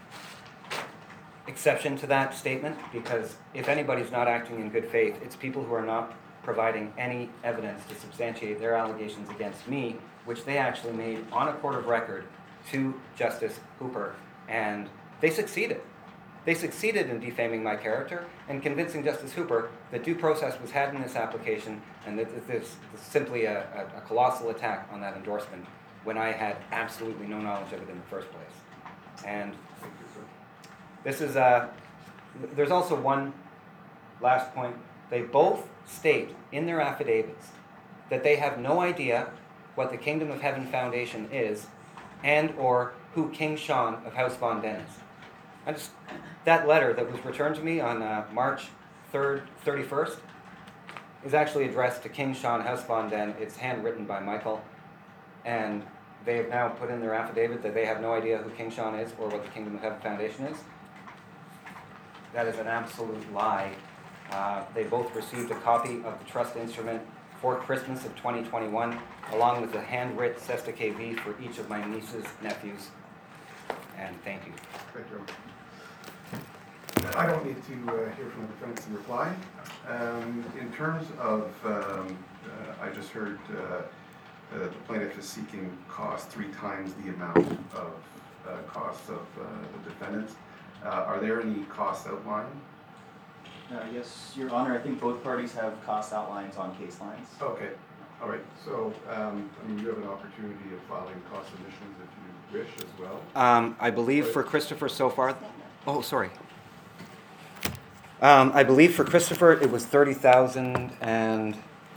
exception to that statement, because if anybody's not acting in good faith, it's people who are not providing any evidence to substantiate their allegations against me, which they actually made on a court of record to Justice Hooper, and they succeeded. They succeeded in defaming my character and convincing Justice Hooper that due process was had in this application and that this is simply a colossal attack on that endorsement when I had absolutely no knowledge of it in the first place. And this is there's also one last point. They both state in their affidavits that they have no idea what the Kingdom of Heaven Foundation is and or who King Sean of House Von Den is. That letter that was returned to me on March 31st is actually addressed to King Sean House Von Den. It's handwritten by Michael, and they have now put in their affidavit that they have no idea who King Sean is or what the Kingdom of Heaven Foundation is. That is an absolute lie. They both received a copy of the trust instrument for Christmas of 2021, along with a handwritten Cesta KV for each of my nieces, nephews, and thank you.
Thank you. I don't need to hear from the defendants in reply. In terms of, I just heard the plaintiff is seeking cost 3 times the amount of costs of the defendants. Are there any costs outlined?
Yes, Your Honor, I think both parties have cost outlines on case lines.
Okay, all right. So, you have an opportunity of filing cost submissions if you wish as well.
I believe for Christopher so far. Oh, sorry. I believe for Christopher it was 30,000, and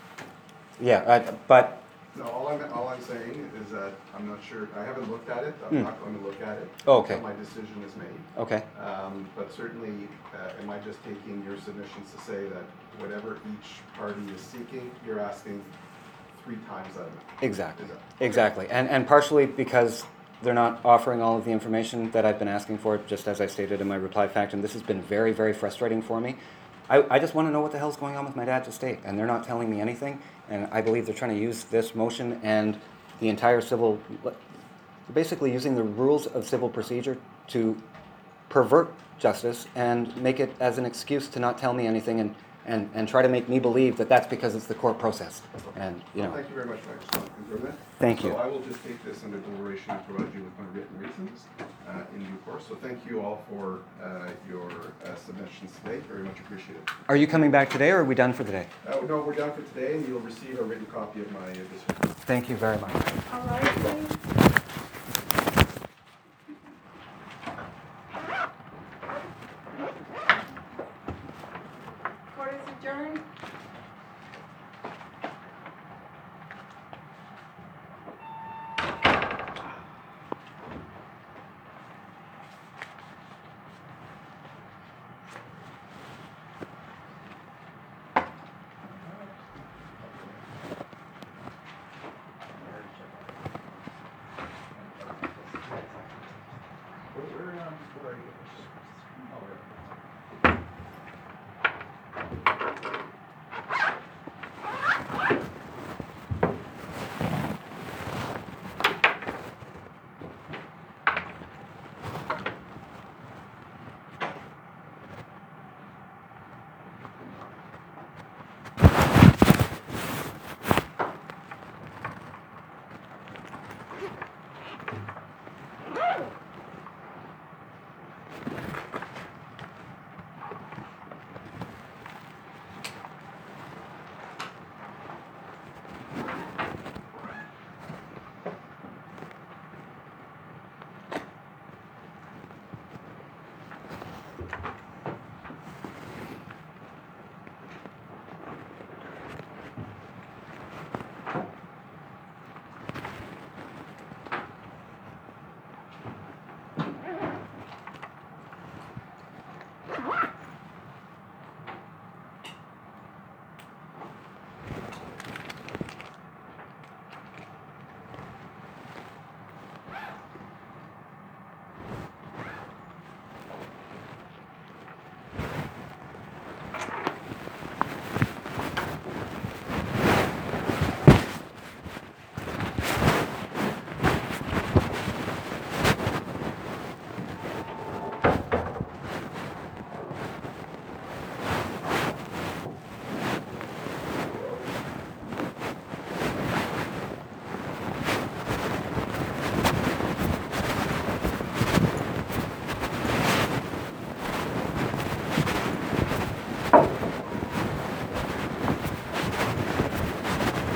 but
No, all I'm saying is that I'm not sure. I haven't looked at it. I'm not going to look at it.
Oh, okay.
Until my decision is made.
okay.
But certainly, am I just taking your submissions to say that whatever each party is seeking, you're asking 3 times that amount?
Exactly.
Is that-
Exactly. And partially because they're not offering all of the information that I've been asking for, just as I stated in my reply factum. This has been very, very frustrating for me. I just want to know what the hell's going on with my dad's estate, and they're not telling me anything, and I believe they're trying to use this motion and the entire basically using the rules of civil procedure to pervert justice and make it as an excuse to not tell me anything and try to make me believe that that's because it's the court process. And,
Thank you very much, Mike. Just want to confirm that.
Thank you.
So I will just take this under deliberation and provide you with my written reasons in due course. So thank you all for your submissions today. Very much appreciated.
Are you coming back today, or are we done for today?
No, we're done for today, and you'll receive a written copy of my decision.
Thank you very much.
All right, please. Court is adjourned.
for years.
Oh, right.